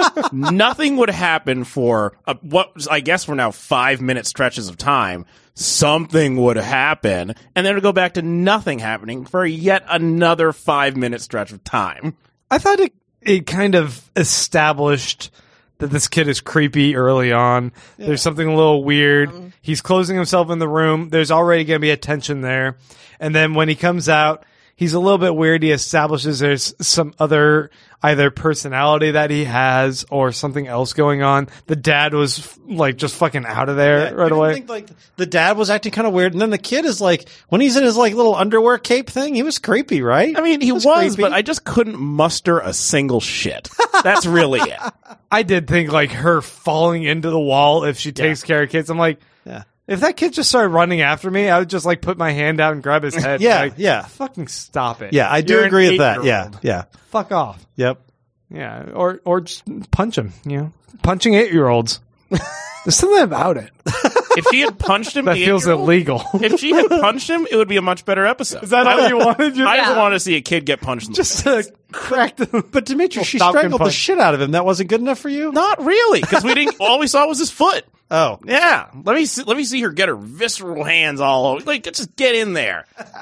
nothing would happen for a, what I guess we're now five minute stretches of time. Something would happen, and then it'd go back to nothing happening for yet another five minute stretch of time. I thought it it kind of established that this kid is creepy early on. There's something a little weird. He's closing himself in the room. There's already going to be a tension there. And then when he comes out, he's a little bit weird. He establishes there's some other either personality that he has or something else going on. The dad was like just fucking out of there Yeah, right you don't away. think, like the dad was acting kind of weird, and then the kid is like, when he's in his like little underwear cape thing, he was creepy, right? I mean, he was, creepy. but I just couldn't muster a single shit. That's really it. I did think like her falling into the wall if she takes care of kids. I'm like, Yeah. if that kid just started running after me, I would just like put my hand out and grab his head. Yeah, like, yeah. Fucking stop it. Yeah, I do You're an agree with that. Yeah, eight-year-old. yeah, Fuck off. yep. Yeah, or or just punch him. You know, punching eight year olds. There's something about it. If she had punched him, That the feels eight-year-old, illegal. If she had punched him, it would be a much better episode. Is that all you wanted? You I just Yeah. wanted to see a kid get punched in the just face. to crack the. But Dimitri, she Falcon strangled the punch. shit out of him. That wasn't good enough for you? Not really, because we didn't. All we saw was his foot. Oh. Yeah, let me see, let me see her get her visceral hands all over. Like, just get in there.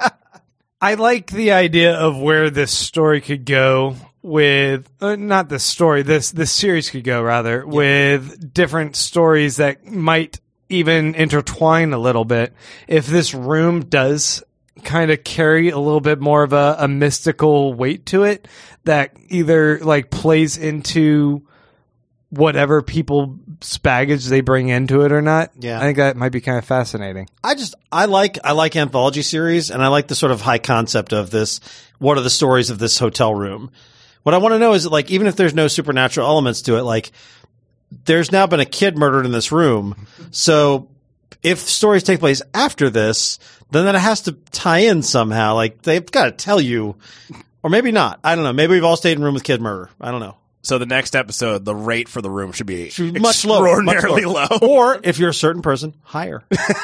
I like the idea of where this story could go with uh, not this story. This this series could go rather with different stories that might even intertwine a little bit. If this room does kind of carry a little bit more of a, a mystical weight to it, that either like plays into whatever people's baggage they bring into it or not. Yeah. I think that might be kind of fascinating. I just I like I like anthology series, and I like the sort of high concept of this. What are the stories of this hotel room? What I want to know is, like, even if there's no supernatural elements to it, like, there's now been a kid murdered in this room. So if stories take place after this, then that has to tie in somehow. Like, they've got to tell you, or maybe not. I don't know. Maybe we've all stayed in a room with kid murder. I don't know. So the next episode, the rate for the room should be Much lower, much extraordinarily lower. low. Or if you're a certain person, higher.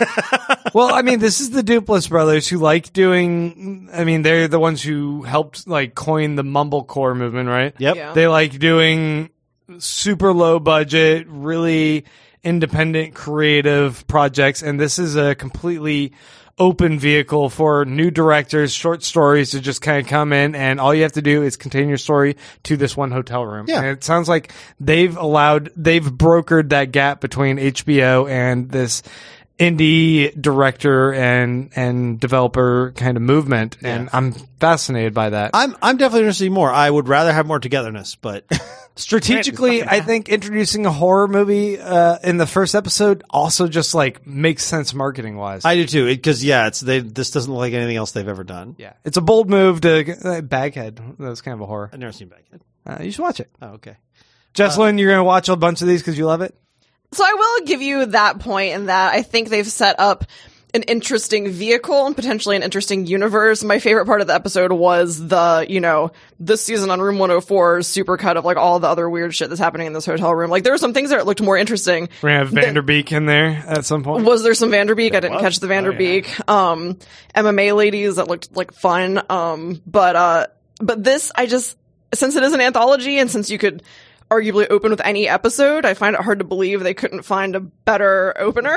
Well, I mean, this is the Duplass brothers who like doing. I mean, they're the ones who helped like coin the mumblecore movement, right? Yep. Yeah. They like doing super low budget, really independent, creative projects, and this is a completely open vehicle for new directors, short stories to just kind of come in, and all you have to do is contain your story to this one hotel room. Yeah. And it sounds like they've allowed, they've brokered that gap between H B O and this indie director and and developer kind of movement, and I'm fascinated by that. I'm I'm definitely interested in more. I would rather have more togetherness, but Strategically, I think introducing a horror movie uh, in the first episode also just like makes sense marketing wise. I do too. Because yeah, it's they. This doesn't look like anything else they've ever done. Yeah, it's a bold move to uh, Baghead. That was kind of a horror. I've never seen Baghead. Uh, you should watch it. Oh, okay. Jesselyn, you're gonna watch a bunch of these because you love it. So I will give you that point in that I think they've set up an interesting vehicle and potentially an interesting universe. My favorite part of the episode was the, you know, this season on Room one oh four's super cut of like all the other weird shit that's happening in this hotel room. Like there were some things that looked more interesting. We're gonna have Vanderbeek in there at some point. Was there some Vanderbeek? I didn't catch the Vanderbeek. Um, M M A ladies that looked like fun. Um, but, uh, but this, I just, since it is an anthology and since you could arguably open with any episode, I find it hard to believe they couldn't find a better opener.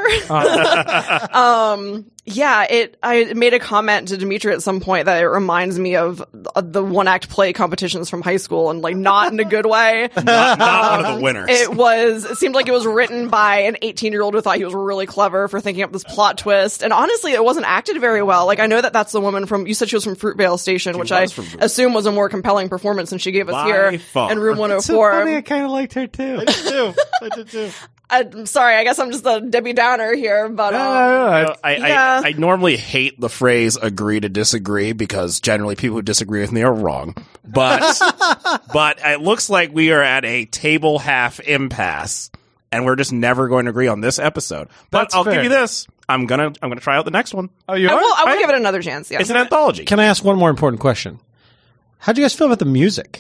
um, yeah, it, I made a comment to Dimitri at some point that it reminds me of the, the one act play competitions from high school and like not in a good way. Not, not one of the winners. It was, it seemed like it was written by an eighteen year old who thought he was really clever for thinking up this plot twist. And honestly, it wasn't acted very well. Like, I know that that's the woman from, you said she was from Fruitvale Station, which I was from Fruitvale. assume was a more compelling performance than she gave us By here far. in Room one oh So four. funny, I kind of liked her too. I did too. I did too. I'm sorry, I guess I'm just a Debbie Downer here, but, No, um, no, no, I, I- I, Yeah. I, I normally hate the phrase agree to disagree because generally people who disagree with me are wrong. But but it looks like we are at a table half impasse and we're just never going to agree on this episode. But That's I'll fair. give you this. I'm gonna I'm gonna try out the next one. Oh, you I are? will, I will I- give it another chance, yeah. It's an anthology. Can I ask one more important question? How'd you guys feel about the music?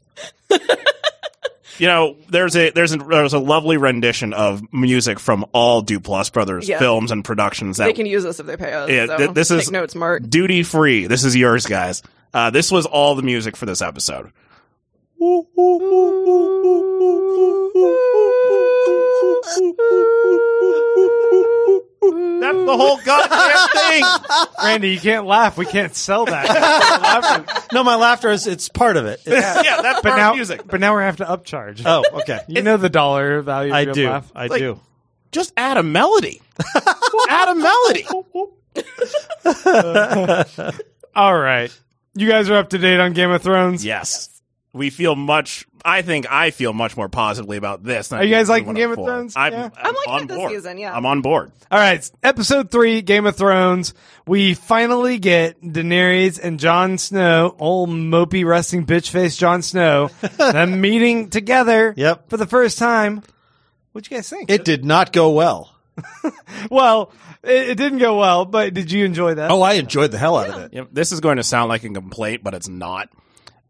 You know, there's a there's a there's a lovely rendition of music from all Duplass Brothers Yeah. films and productions that They can use this if they pay us. Yeah, so th- this take is notes, Mark. duty free. This is yours, guys. Uh, this was all the music for this episode. That's the whole goddamn thing. Randy, you can't laugh. We can't sell that. No, my laughter is it's part of it. It's- Yeah, that's but part now, of music. but now we're have to upcharge. oh, okay. you know the dollar value. Of I your do. laugh. I Like- do. Just add a melody. Add a melody. All right, you guys are up to date on Game of Thrones. Yes. We feel much. I think I feel much more positively about this. Than Are you guys I did liking when Game I'm of four. Thrones? I'm, Yeah. I'm, I'm liking on it this board. season, yeah. I'm on board. All right, episode three, Game of Thrones. We finally get Daenerys and Jon Snow, old mopey resting bitch face Jon Snow, them meeting together. Yep. For the first time. What'd you guys think? It did not go well. well, it, it didn't go well, but did you enjoy that? Oh, I enjoyed the hell out of it. Yep, this is going to sound like a complaint, but it's not.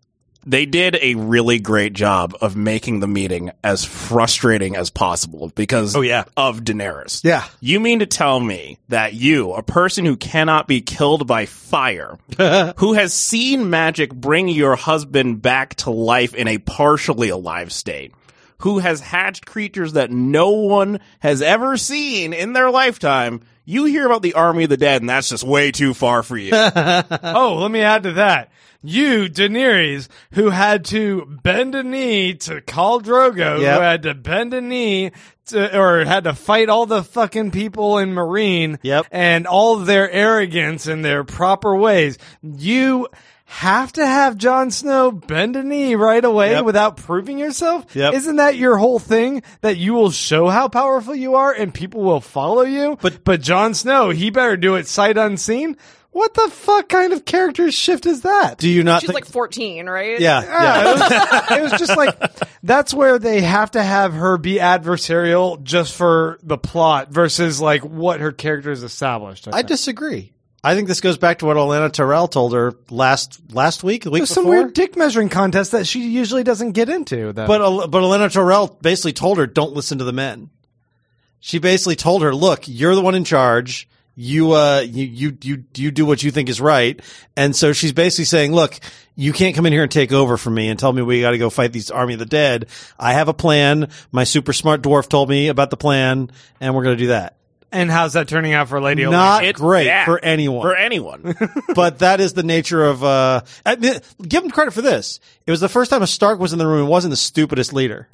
They did a really great job of making the meeting as frustrating as possible because Oh, yeah. of Daenerys. Yeah. You mean to tell me that you, a person who cannot be killed by fire, who has seen magic bring your husband back to life in a partially alive state, who has hatched creatures that no one has ever seen in their lifetime, you hear about the Army of the Dead and that's just way too far for you. Oh, let me add to that. You, Daenerys, who had to bend a knee to Khal Drogo, Yep. who had to bend a knee to, or had to fight all the fucking people in Marine, Yep. and all of their arrogance and their proper ways. You have to have Jon Snow bend a knee right away Yep. without proving yourself? Yep. Isn't that your whole thing? That you will show how powerful you are and people will follow you? But- but Jon Snow, he better do it sight unseen? What the fuck kind of character shift is that? Do you not She's think? like fourteen, right? yeah, Yeah, yeah. it, was, it was just like, that's where they have to have her be adversarial just for the plot versus like what her character is established. I disagree. I think this goes back to what Olenna Tyrell told her last last week, the week There's some before. weird dick measuring contest that she usually doesn't get into. Though. But Al- but Olenna Tyrell basically told her, "Don't listen to the men." She basically told her, "Look, you're the one in charge. You uh you you you you do what you think is right." And so she's basically saying, "Look, you can't come in here and take over from me and tell me we got to go fight these Army of the Dead. I have a plan. My super smart dwarf told me about the plan, and we're going to do that." and how's that turning out for Lady Olenna? Not It's great bad for anyone. For anyone. But that is the nature of uh I mean, give him credit for this. It was the first time a Stark was in the room and wasn't the stupidest leader.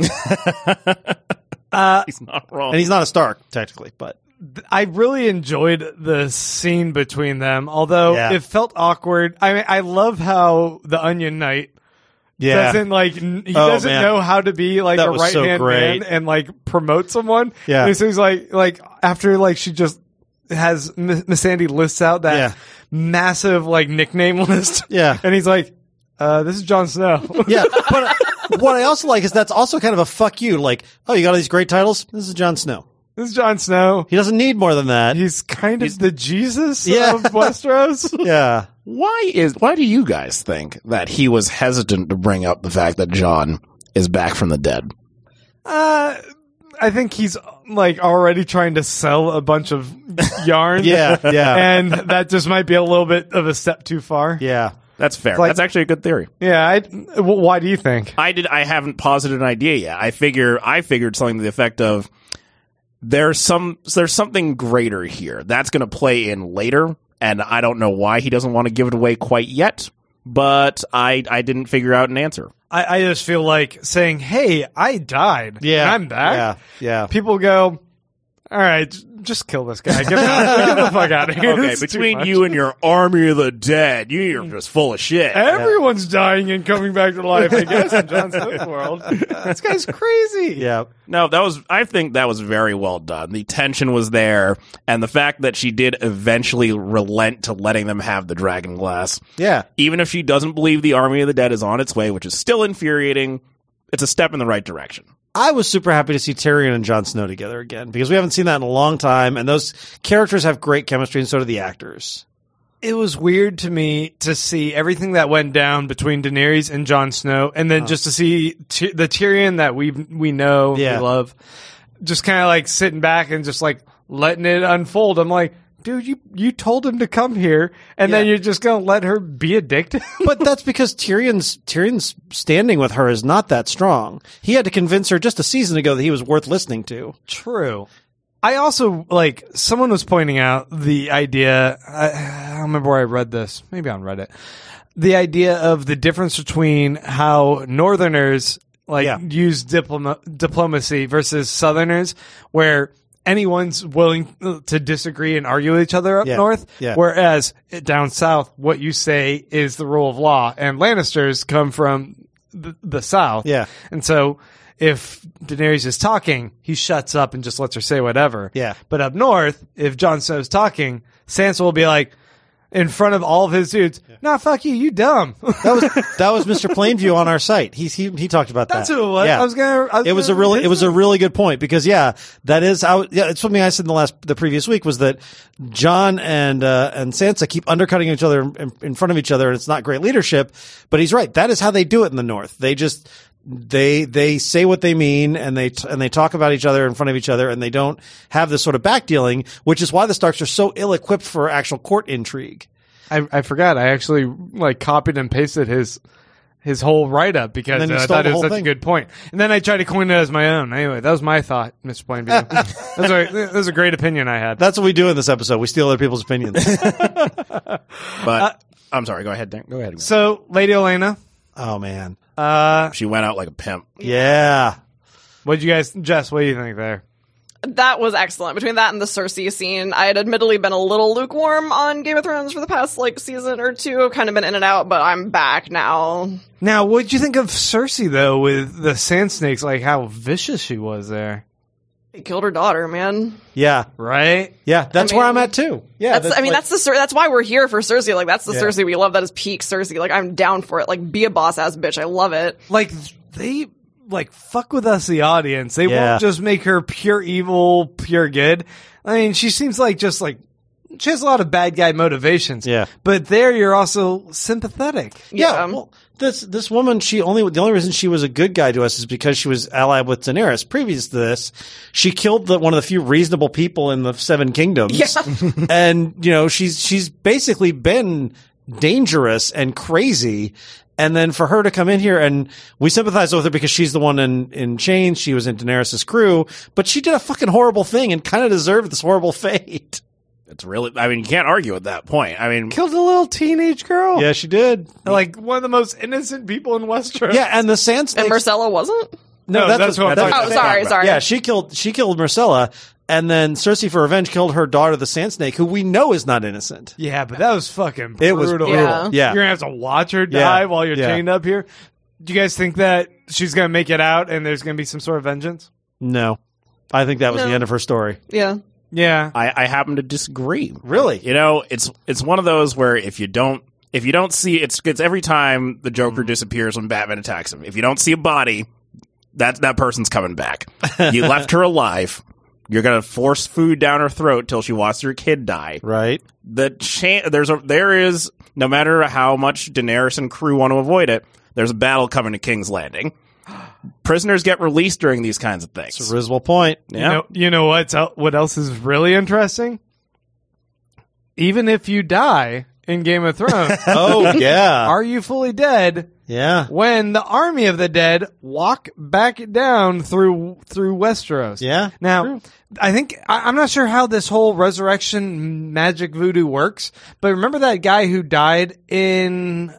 He's not wrong. And he's not a Stark, technically, but I really enjoyed the scene between them, although Yeah. it felt awkward. I mean, I love how the Onion Knight yeah. doesn't like n- he Oh, doesn't man. know how to be like That a was right so hand great. man and like promote someone. Yeah. and so he's like like after like she just has Miss Miss Sandy lists out that Yeah. massive like nickname list. Yeah. and he's like, uh, "This is Jon Snow." Yeah, but uh, what I also like is that's also kind of a fuck you. Like, oh, you got all these great titles? This is Jon Snow. This is Jon Snow. He doesn't need more than that. He's kind of the Jesus Yeah. of Westeros. yeah. Why is why do you guys think that he was hesitant to bring up the fact that Jon is back from the dead? Uh, I think he's like already trying to sell a bunch of yarn. Yeah, yeah. and that just might be a little bit of a step too far. Yeah. That's fair. like- That's actually a good theory. Yeah. I, w- why do you think? I did. I haven't posited an idea yet. I figure. I figured something to the effect of there's some. There's something greater here that's going to play in later, and I don't know why he doesn't want to give it away quite yet. But I. I didn't figure out an answer. I, I just feel like saying, "Hey, I died. Yeah. and I'm back." Yeah. Yeah. People go, "All right, j- just kill this guy. Get, out, get the fuck out of here." Okay, It's too between much. you and your Army of the Dead, you're just full of shit. Everyone's dying and coming back to life, I guess, in Jon Snow's world. This guy's crazy. Yeah. No, that was. I think that was very well done. The tension was there, and the fact that she did eventually relent to letting them have the dragon glass, Yeah. even if she doesn't believe the Army of the Dead is on its way, which is still infuriating. It's a step in the right direction. I was super happy to see Tyrion and Jon Snow together again because we haven't seen that in a long time, and those characters have great chemistry, and so do the actors. It was weird to me to see everything that went down between Daenerys and Jon Snow, and then just to see Ty- the Tyrion that we we know, Yeah. we love, just kind of like sitting back and just like letting it unfold. I'm like, dude, you you told him to come here, and then Yeah. you're just gonna let her be addicted. But that's because Tyrion's Tyrion's standing with her is not that strong. He had to convince her just a season ago that he was worth listening to. True. I also like someone was pointing out the idea. I, I don't remember where I read this. Maybe on Reddit. The idea of the difference between how Northerners like Yeah. use diploma- diplomacy versus Southerners, where anyone's willing to disagree and argue with each other up Yeah. north. Yeah. Whereas down south, what you say is the rule of law, and Lannisters come from the, the south. Yeah. And so if Daenerys is talking, he shuts up and just lets her say whatever. Yeah. But up north, if Jon Snow's talking, Sansa will be like, in front of all of his dudes. Nah, fuck you, you dumb. That was that was Mister Plainview on our site. He he he talked about That's that. who it was. Yeah. I was gonna. I was It was a gonna really it was a visit. really good point because yeah, that is I, yeah, it's something I said in the last the previous week was that John and uh, and Sansa keep undercutting each other in, in front of each other, and it's not great leadership. But he's right. That is how they do it in the North. They just they they say what they mean, and they t- and they talk about each other in front of each other, and they don't have this sort of backdealing, which is why the Starks are so ill equipped for actual court intrigue. I, I forgot. I actually like copied and pasted his his whole write up because And then you uh, I stole thought the it was whole such thing. a good point. And then I tried to coin it as my own. Anyway, that was my thought, Mister Plainview. that, was a, that was a great opinion I had. That's what we do in this episode. We steal other people's opinions. But I'm sorry. Go ahead. Dan. Go ahead. So, Lady Olenna, Oh man. uh, She went out like a pimp. Yeah. what'd you guys, Jess? What do you think there? That was excellent. Between that and the Cersei scene, I had admittedly been a little lukewarm on Game of Thrones for the past like season or two. I've kind of been in and out, but I'm back now. Now, what'd you think of Cersei though, with the Sand Snakes? Like how vicious she was there, He killed her daughter, man. Yeah. right? Yeah. That's I where mean, I'm at too. Yeah. That's, I mean, like- that's the Cer- that's why we're here for Cersei. Like that's the Yeah. Cersei we love. That is peak Cersei. Like I'm down for it. Like be a boss ass bitch. I love it. Like they like fuck with us, the audience. They Yeah. won't just make her pure evil, pure good. I mean, she seems like just like she has a lot of bad guy motivations. Yeah. but there you're also sympathetic. Yeah, Yeah. well, this this woman, she only the only reason she was a good guy to us is because she was allied with Daenerys. Previous to this, she killed the, one of the few reasonable people in the Seven Kingdoms. Yeah. And you know, she's she's basically been dangerous and crazy. And then for her to come in here, and we sympathize with her because she's the one in, in chains. She was in Daenerys' crew, but she did a fucking horrible thing and kind of deserved this horrible fate. It's really. I mean, you can't argue at that point. I mean, Killed a little teenage girl. Yeah, she did. like one of the most innocent people in Westeros. Yeah, and the Sand Snakes. And Marcella wasn't. No, that's what I'm that's talking Oh, about. sorry, sorry. Yeah, she killed she killed Marcella, and then Cersei for revenge killed her daughter, the Sand Snake, who we know is not innocent. Yeah, but that was fucking brutal. It was brutal. Yeah. Yeah. You're gonna have to watch her Yeah. die while you're Yeah. chained up here. Do you guys think that she's gonna make it out and there's gonna be some sort of vengeance? No, I think that was No. the end of her story. Yeah. Yeah. I, I happen to disagree. Really? You know, it's it's one of those where if you don't if you don't see it's it's every time the Joker disappears when Batman attacks him. If you don't see a body, that that person's coming back. You left her alive. You're gonna force food down her throat till she watches her kid die. Right? The chan there's a there is no matter how much Daenerys and crew want to avoid it, there's a battle coming to King's Landing. Prisoners get released during these kinds of things. It's a reasonable point. Yeah. You know, you know what's el- what else is really interesting? Even if you die in Game of Thrones, Oh yeah, are you fully dead yeah. when the army of the dead walk back down through through Westeros? Yeah. Now, I think I, I'm not sure how this whole resurrection magic voodoo works, but remember that guy who died in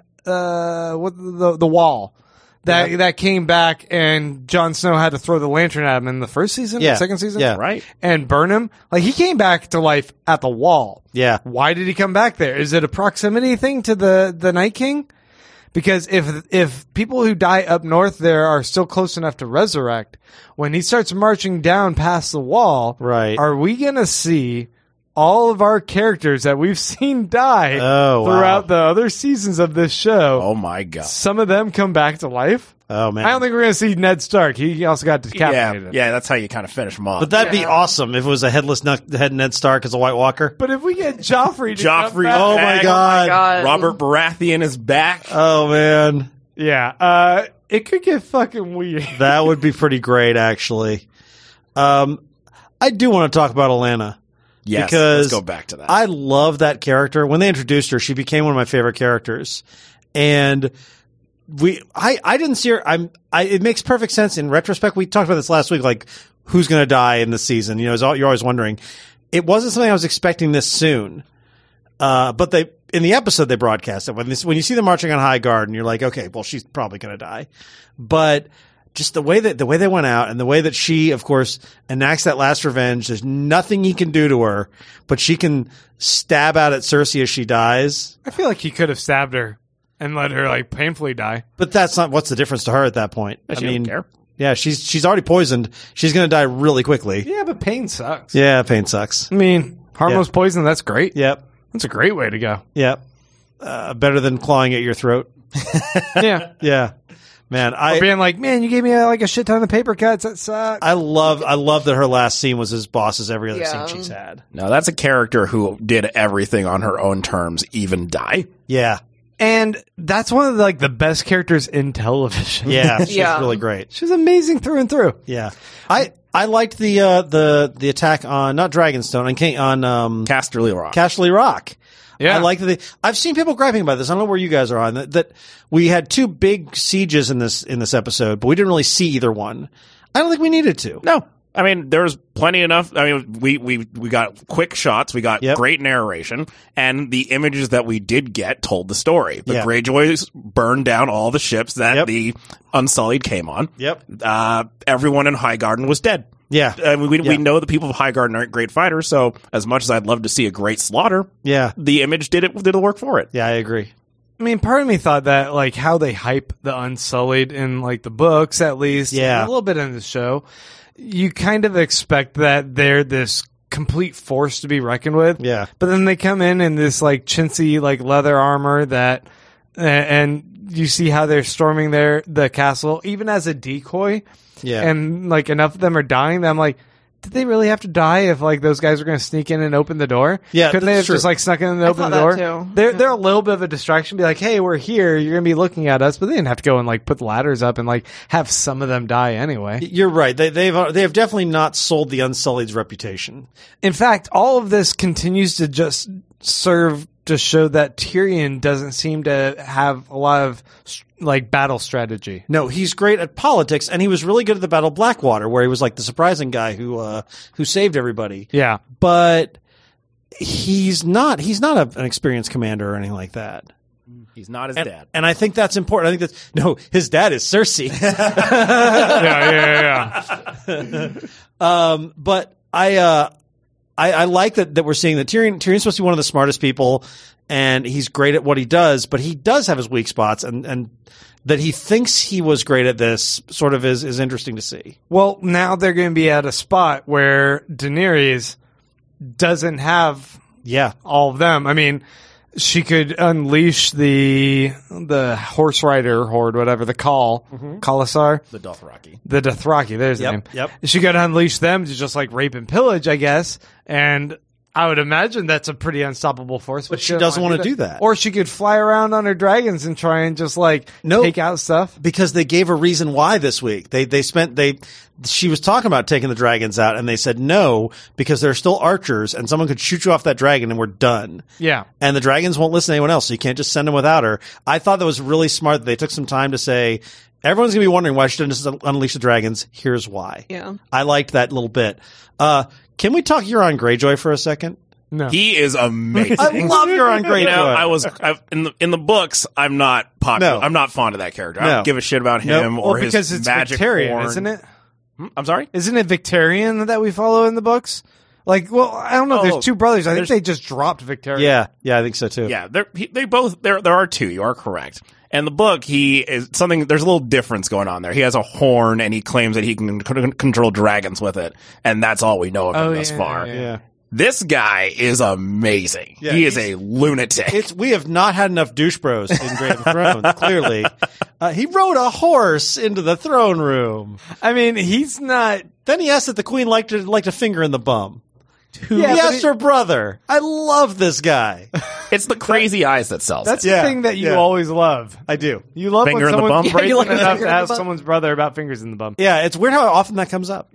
uh what the the wall that that came back and Jon Snow had to throw the lantern at him in the first season, Yeah. second season, Yeah. Right. and burn him. Like he came back to life at the wall. Yeah. Why did he come back there? Is it a proximity thing to the the Night King? Because if if people who die up north there are still close enough to resurrect, when he starts marching down past the wall, Right. are we gonna see all of our characters that we've seen die Oh, wow. throughout the other seasons of this show? Oh my god. Some of them come back to life. Oh man. I don't think we're gonna see Ned Stark. He also got Yeah, decapitated. yeah, that's how you kind of finish them off. but that'd be Yeah. awesome if it was a headless nu- head Ned Stark as a White Walker. But if we get Joffrey, to come Joffrey, back- Oh my back. god. God. Robert Baratheon is back. Oh man. yeah, uh, it could get fucking weird. That would be pretty great, actually. Um, I do want to talk about Olenna. Yes, because let's go back to that. I love that character. When they introduced her, she became one of my favorite characters. And we, I, I didn't see her. I'm, I, it makes perfect sense in retrospect. We talked about this last week, like who's going to die in the season. You know, it's all, you're always wondering. It wasn't something I was expecting this soon. Uh, but they, in the episode they broadcast it when this, when you see them marching on High Guard and you're like, okay, well, she's probably going to die. But just the way that, the way they went out and the way that she, of course, enacts that last revenge, there's nothing he can do to her, but she can stab out at Cersei as she dies. I feel like he could have stabbed her and let her like painfully die. But that's not, what's the difference to her at that point? She I don't mean, care. yeah, she's, she's already poisoned. She's going to die really quickly. Yeah, but pain sucks. Yeah, pain sucks. I mean, harmless poison, that's great. Yep. That's a great way to go. Yeah. Uh, better than clawing at your throat. Yeah. Yeah. Man, Or I being like, man, you gave me uh, like a shit ton of paper cuts. That sucks. I love I love that her last scene was as boss as every other Yeah. scene she's had. No, that's a character who did everything on her own terms, even die. Yeah. And that's one of the, like the best characters in television. Yeah. She's Yeah. really great. She's amazing through and through. Yeah. I I liked the uh the the attack on not Dragonstone on King on um Casterly Rock. Cashley Rock. Yeah. I like that. They, I've seen people griping about this. I don't know where you guys are on that. That we had two big sieges in this in this episode, but we didn't really see either one. I don't think we needed to. No. I mean, there was plenty enough. I mean, we, we, we got quick shots. We got Yep. great narration. And the images that we did get told the story. The Yeah. Greyjoys burned down all the ships that Yep. the Unsullied came on. Yep. Uh, everyone in Highgarden was dead. Yeah. I mean, we, Yeah. we know the people of Highgarden aren't great fighters, so as much as I'd love to see a great slaughter, Yeah. the image did it did the work for it. Yeah. I agree. I mean, part of me thought that like how they hype the Unsullied in like the books, at least, Yeah. and a little bit in the show, you kind of expect that they're this complete force to be reckoned with. Yeah. But then they come in in this like chintzy like leather armor that, uh, and you see how they're storming their the castle even as a decoy. Yeah. And like enough of them are dying that I'm like, did they really have to die if like those guys are going to sneak in and open the door? Yeah, couldn't they that's have just true. like snuck in and opened thought the that door? too. They're Yeah. they're a little bit of a distraction. Be like, hey, we're here. You're going to be looking at us, but they didn't have to go and like put ladders up and like have some of them die anyway. You're right. They they've uh, they have definitely not sold the Unsullied's reputation. In fact, all of this continues to just serve to show that Tyrion doesn't seem to have a lot of like battle strategy. No, he's great at politics, and he was really good at the Battle of Blackwater, where he was like the surprising guy who uh, who saved everybody. Yeah. But he's not he's not a, an experienced commander or anything like that. He's not his And, dad. and I think that's important. I think that's no, his dad is Cersei. yeah, yeah, yeah. um, but I, uh, I I like that that we're seeing that Tyrion Tyrion's supposed to be one of the smartest people, and he's great at what he does. But he does have his weak spots, and and that he thinks he was great at this sort of is is interesting to see. Well, now they're going to be at a spot where Daenerys doesn't have Yeah, all of them. I mean, she could unleash the the horse rider horde, whatever the call, Khalasar, The Dothraki. the Dothraki. There's the Yep, name. yep. She could unleash them to just like rape and pillage, I guess. And I would imagine that's a pretty unstoppable force. But she doesn't wanna do that. Or she could fly around on her dragons and try and just like Nope. take out stuff. because they gave a reason why this week. They they spent they she was talking about taking the dragons out, and they said no because they're still archers, and someone could shoot you off that dragon, and we're done. Yeah. And the dragons won't listen to anyone else, so you can't just send them without her. I thought that was really smart that they took some time to say, everyone's going to be wondering why she didn't just unleash the dragons. Here's why. Yeah. I liked that little bit. Uh, can we talk Euron Greyjoy for a second? No. He is amazing. I love Euron Greyjoy. You know, I was I've, in the in the books. I'm not popular. No. I'm not fond of that character. I No. don't give a shit about Nope. him Well, or his because it's magic Victorian, horn. isn't it? Hmm? I'm sorry. Isn't it Victorian that we follow in the books? Like, well, I don't know. Oh, There's two brothers. I think there's- they just dropped Victorian. yeah, yeah, I think so too. Yeah, they're, he, they both there. There are two. You are correct. And the book, he is something. There's a little difference going on there. He has a horn, and he claims that he can c- control dragons with it, and that's all we know of him Oh, thus yeah, far. yeah. yeah. This guy is amazing. Yeah, he is he's- a lunatic. It's we have not had enough douche bros in Game of Thrones. Clearly, uh, he rode a horse into the throne room. I mean, he's not. Then he asked that the queen liked to liked a finger in the bum. Yeah, he but asked he- her brother. I love this guy. It's the crazy eyes that sells. That's it. Yeah, the thing that you yeah. always love. I do. You love Finger when in the someone bum? Yeah, you like a enough finger to in the ask bum. someone's brother about fingers in the bum. Yeah, it's weird how often that comes up.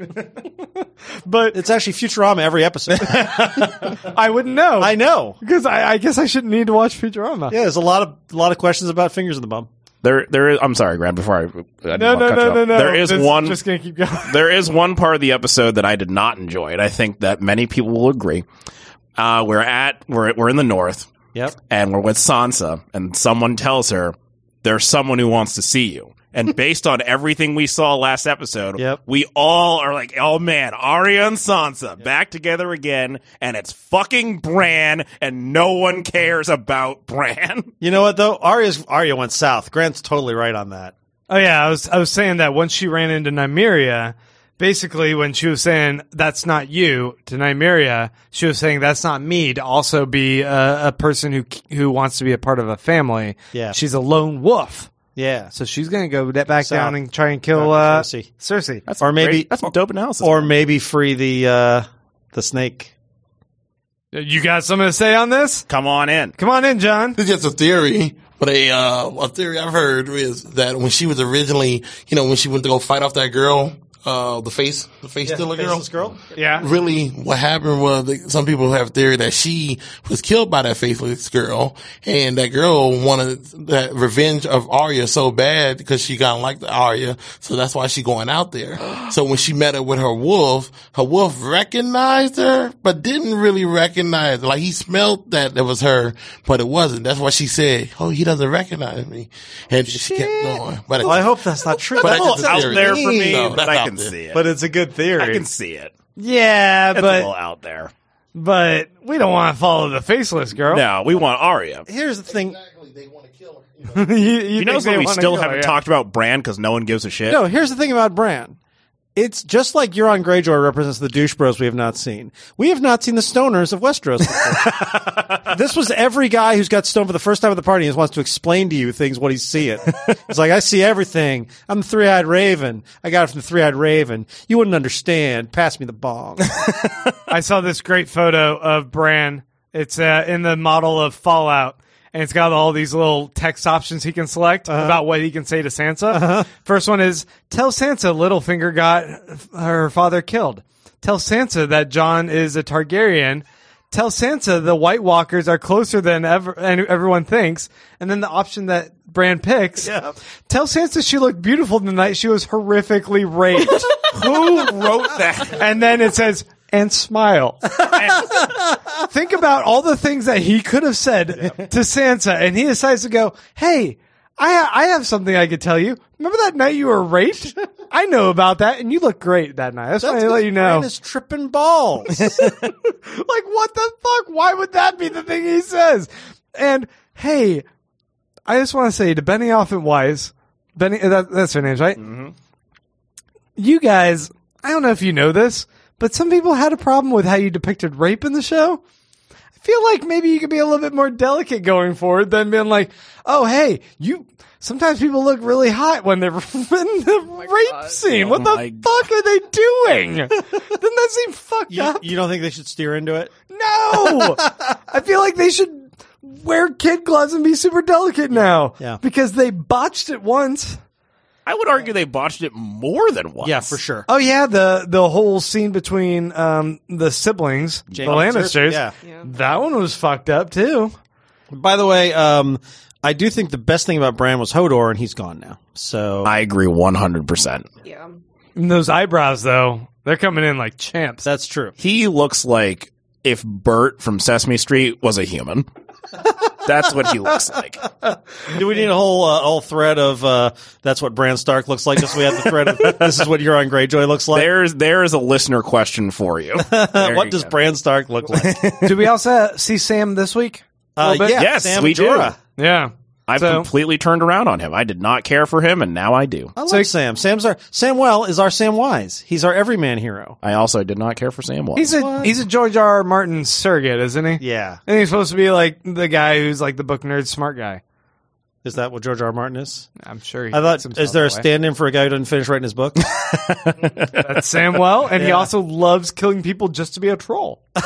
But It's actually Futurama every episode. I wouldn't know. I know. because I, I guess I shouldn't need to watch Futurama. Yeah, there's a lot of a lot of questions about fingers in the bum. There, there is. I'm sorry, Graham. Before I, I didn't No, want no, to cut no, you no, off. no. There is This one. Just gonna keep going. There is one part of the episode that I did not enjoy, and I think that many people will agree. Uh, we're at we're we're in the north, Yep. and we're with Sansa, and someone tells her there's someone who wants to see you. And based on everything we saw last episode, Yep. we all are like, oh man, Arya and Sansa back together again, and it's fucking Bran, and no one cares about Bran. You know what though? Arya's Arya went south. Grant's totally right on that. Oh yeah, I was I was saying that once she ran into Nymeria, basically when she was saying that's not you to Nymeria, she was saying that's not me to also be a, a person who who wants to be a part of a family. Yeah. She's a lone wolf. Yeah. So she's going to go da- back South. down and try and kill Uh, uh, Cersei. Cersei. That's Or maybe- great. That's some dope analysis. Or maybe free the uh, the snake. You got something to say on this? come on in. Come on in, John. It's just a theory, but a uh, a theory I've heard is that when she was originally, you know, when she went to go fight off that girl, uh, the face, the face stealer girl. Faceless girl. Yeah. Really, what happened was that some people have theory that she was killed by that faceless girl, and that girl wanted that revenge of Arya so bad because she got like the Arya, so that's why she going out there. So when she met up with her wolf, her wolf recognized her, but didn't really recognize her. Like he smelled that it was her, but it wasn't. That's why she said, "Oh, he doesn't recognize me," and she kept going. But Well, I hope that's not true. But That's that's just a out theory. there for me, No, but that's I out can there. see it. but it's a good theory. I can see it. Yeah, It's a little but out there. but we don't want to follow the faceless girl. No, we want Arya. Here's the thing. Exactly, they want to kill her. You know? you, you, You know think they something we wanna still kill her, haven't yeah. talked about Bran because no one gives a shit? No, here's the thing about Bran. It's just like Euron Greyjoy represents the douche bros we have not seen. We have not seen the stoners of Westeros before. This was every guy who's got stoned for the first time at the party and wants to explain to you things what he's seeing. It's like, I see everything. I'm the three-eyed raven. I got it from the three-eyed raven. You wouldn't understand. Pass me the bong. I saw this great photo of Bran. It's uh, in the model of Fallout, and it's got all these little text options he can select Uh-huh. about what he can say to Sansa. First one is, tell Sansa Littlefinger got her father killed. Tell Sansa that Jon is a Targaryen. Tell Sansa the White Walkers are closer than ever, and everyone thinks. And then the option that Bran picks, Yeah. tell Sansa she looked beautiful the night she was horrifically raped. Who wrote that? And then it says, and smile. And think about all the things that he could have said to Sansa, and he decides to go, hey, I, I have something I could tell you. Remember that night you were raped? I know about that, and you look great that night. That's, why I let you know. Bran is tripping balls. Like, what the fuck? Why would that be the thing he says? And, hey, I just want to say to Benioff and Weiss, Benny, that, that's her names, right? Mm-hmm. You guys, I don't know if you know this, but some people had a problem with how you depicted rape in the show. I feel like maybe you could be a little bit more delicate going forward than being like, oh, hey, you, sometimes people look really hot when they're in the rape God. scene. Oh What the my fuck are they doing? Doesn't that seem fucked you, up? you don't think they should steer into it? No! I feel like they should wear kid gloves and be super delicate now. Yeah. Because they botched it once. I would argue they botched it more than once. Yeah, for sure. Oh yeah, the the whole scene between um the siblings, Jaime the and Lannisters. Cersei, yeah. Yeah. That one was fucked up too. By the way, um, I do think the best thing about Bran was Hodor, and he's gone now. So I agree one hundred percent. Yeah. And those eyebrows though, they're coming in like champs. that's true. He looks like if Bert from Sesame Street was a human. That's what he looks like. Do we need a whole uh, whole thread of uh, that's what Bran Stark looks like? Just so we have the thread of this is what Euron Greyjoy looks like. There's there is a listener question for you. There what you does go. Bran Stark look like? Did we also see Sam this week? Uh, little bit? yeah, Yes, Sam we do. Jorah. Yeah. I've So- completely turned around on him. I did not care for him, and now I do. I like So- Sam. Sam's our Samwell is our Samwise. He's our everyman hero. I also did not care for Sam Watts. He's a he's a George R. R. Martin surrogate, isn't he? Yeah, And he's supposed to be like the guy who's like the book nerd smart guy. is that what George R. R. Martin is? I'm sure he I puts thought, himself is there a that way. stand-in for a guy who didn't finish writing his book? That's Samwell, and he Yeah. also loves killing people just to be a troll. So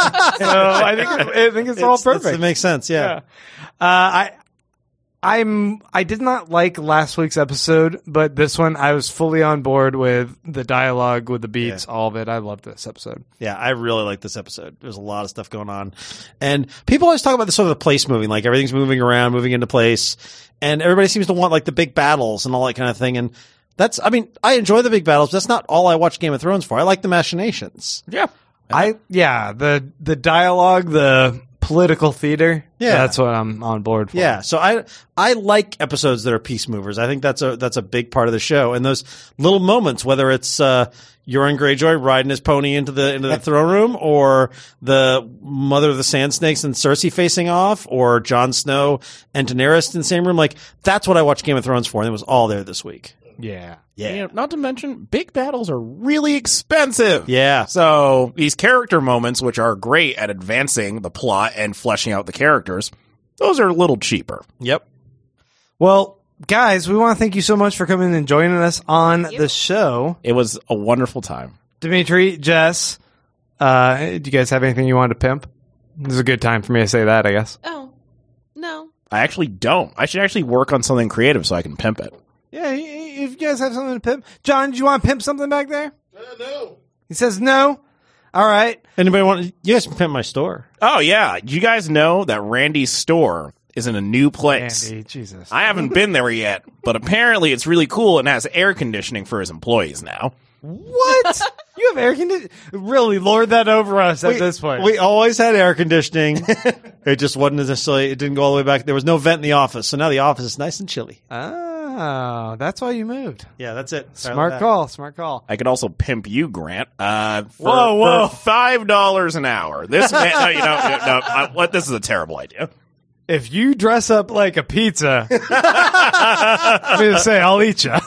I think I think it's, all It's- it's- perfect. It makes sense. Yeah. Yeah. Uh, I I'm I did not like last week's episode, but this one I was fully on board with the dialogue, with the beats, all of it. I loved this episode. Yeah, I really like this episode. There's a lot of stuff going on. And people always talk about the sort of the place moving, like everything's moving around, moving into place. And everybody seems to want like the big battles and all that kind of thing. And that's, I mean, I enjoy the big battles, but that's not all I watch Game of Thrones for. I like the machinations. yeah. I yeah, the the dialogue, the political theater. Yeah. That's what I'm on board for. Yeah, so I I like episodes that are peace movers. I think that's a that's a big part of the show. And those little moments, whether it's uh, Euron Greyjoy riding his pony into the into the throne room, or the Mother of the Sand Snakes and Cersei facing off, or Jon Snow and Daenerys in the same room, like that's what I watch Game of Thrones for, and it was all there this week. Yeah. Yeah. You know, not to mention, big battles are really expensive. Yeah. So these character moments, which are great at advancing the plot and fleshing out the characters, those are a little cheaper. Yep. Well, guys, we want to thank you so much for coming and joining us on the show. It was a wonderful time. Dimitri, Jess, uh, do you guys have anything you wanted to pimp? This is a good time for me to say that, I guess. Oh, no. I actually don't. I should actually work on something creative so I can pimp it. Yeah, if you guys have something to pimp. John, do you want to pimp something back there? Uh, no. He says no. All right. Anybody want? You guys can pimp my store. Oh, yeah. You guys know that Randy's store is in a new place. Andy, Jesus. I haven't been there yet, but apparently it's really cool and has air conditioning for his employees now. What? You have air conditioning? Really lord that over us at this point. We always had air conditioning. It just wasn't necessarily. It didn't go all the way back. There was no vent in the office, so now the office is nice and chilly. Oh, that's why you moved. Yeah, that's it. Sorry Smart about that. call. Smart call. I could also pimp you, Grant. Uh, for, Whoa, whoa. for five dollars an hour. This man, no, you know, no, no I, what? This is a terrible idea. If you dress up like a pizza, I'm going to say I'll eat you.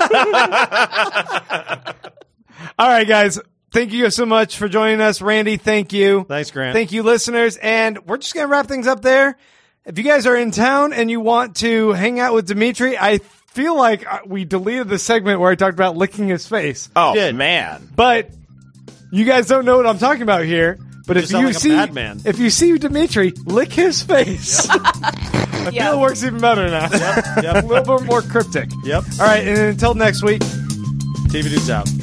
All right, guys. Thank you so much for joining us. Randy, thank you. Thanks, Grant. Thank you, listeners. And we're just going to wrap things up there. If you guys are in town and you want to hang out with Dimitri, I feel like we deleted the segment where I talked about licking his face. Oh, Did. man. But you guys don't know what I'm talking about here. But if sound you like a see madman. if you see Dimitri, lick his face. I Yeah. feel it works even better now. Yep, yep. A little bit more cryptic. Yep. All right, and until next week. T V Dudes out.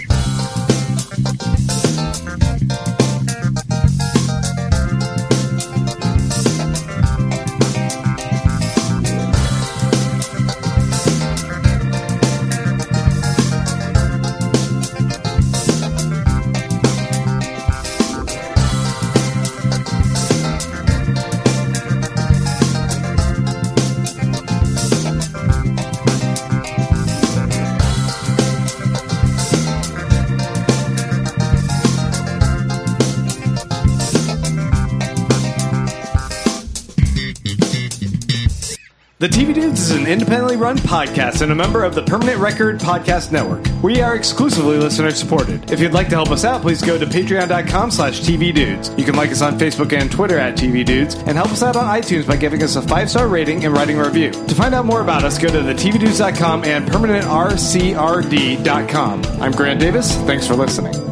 The T V Dudes is an independently run podcast and a member of the Permanent Record Podcast Network. We are exclusively listener supported. If you'd like to help us out, please go to patreon.com slash TV Dudes. You can like us on Facebook and Twitter at T V Dudes and help us out on iTunes by giving us a five-star rating and writing a review. To find out more about us, go to the T V Dudes dot com and permanent R C R D dot com. I'm Grant Davis. Thanks for listening.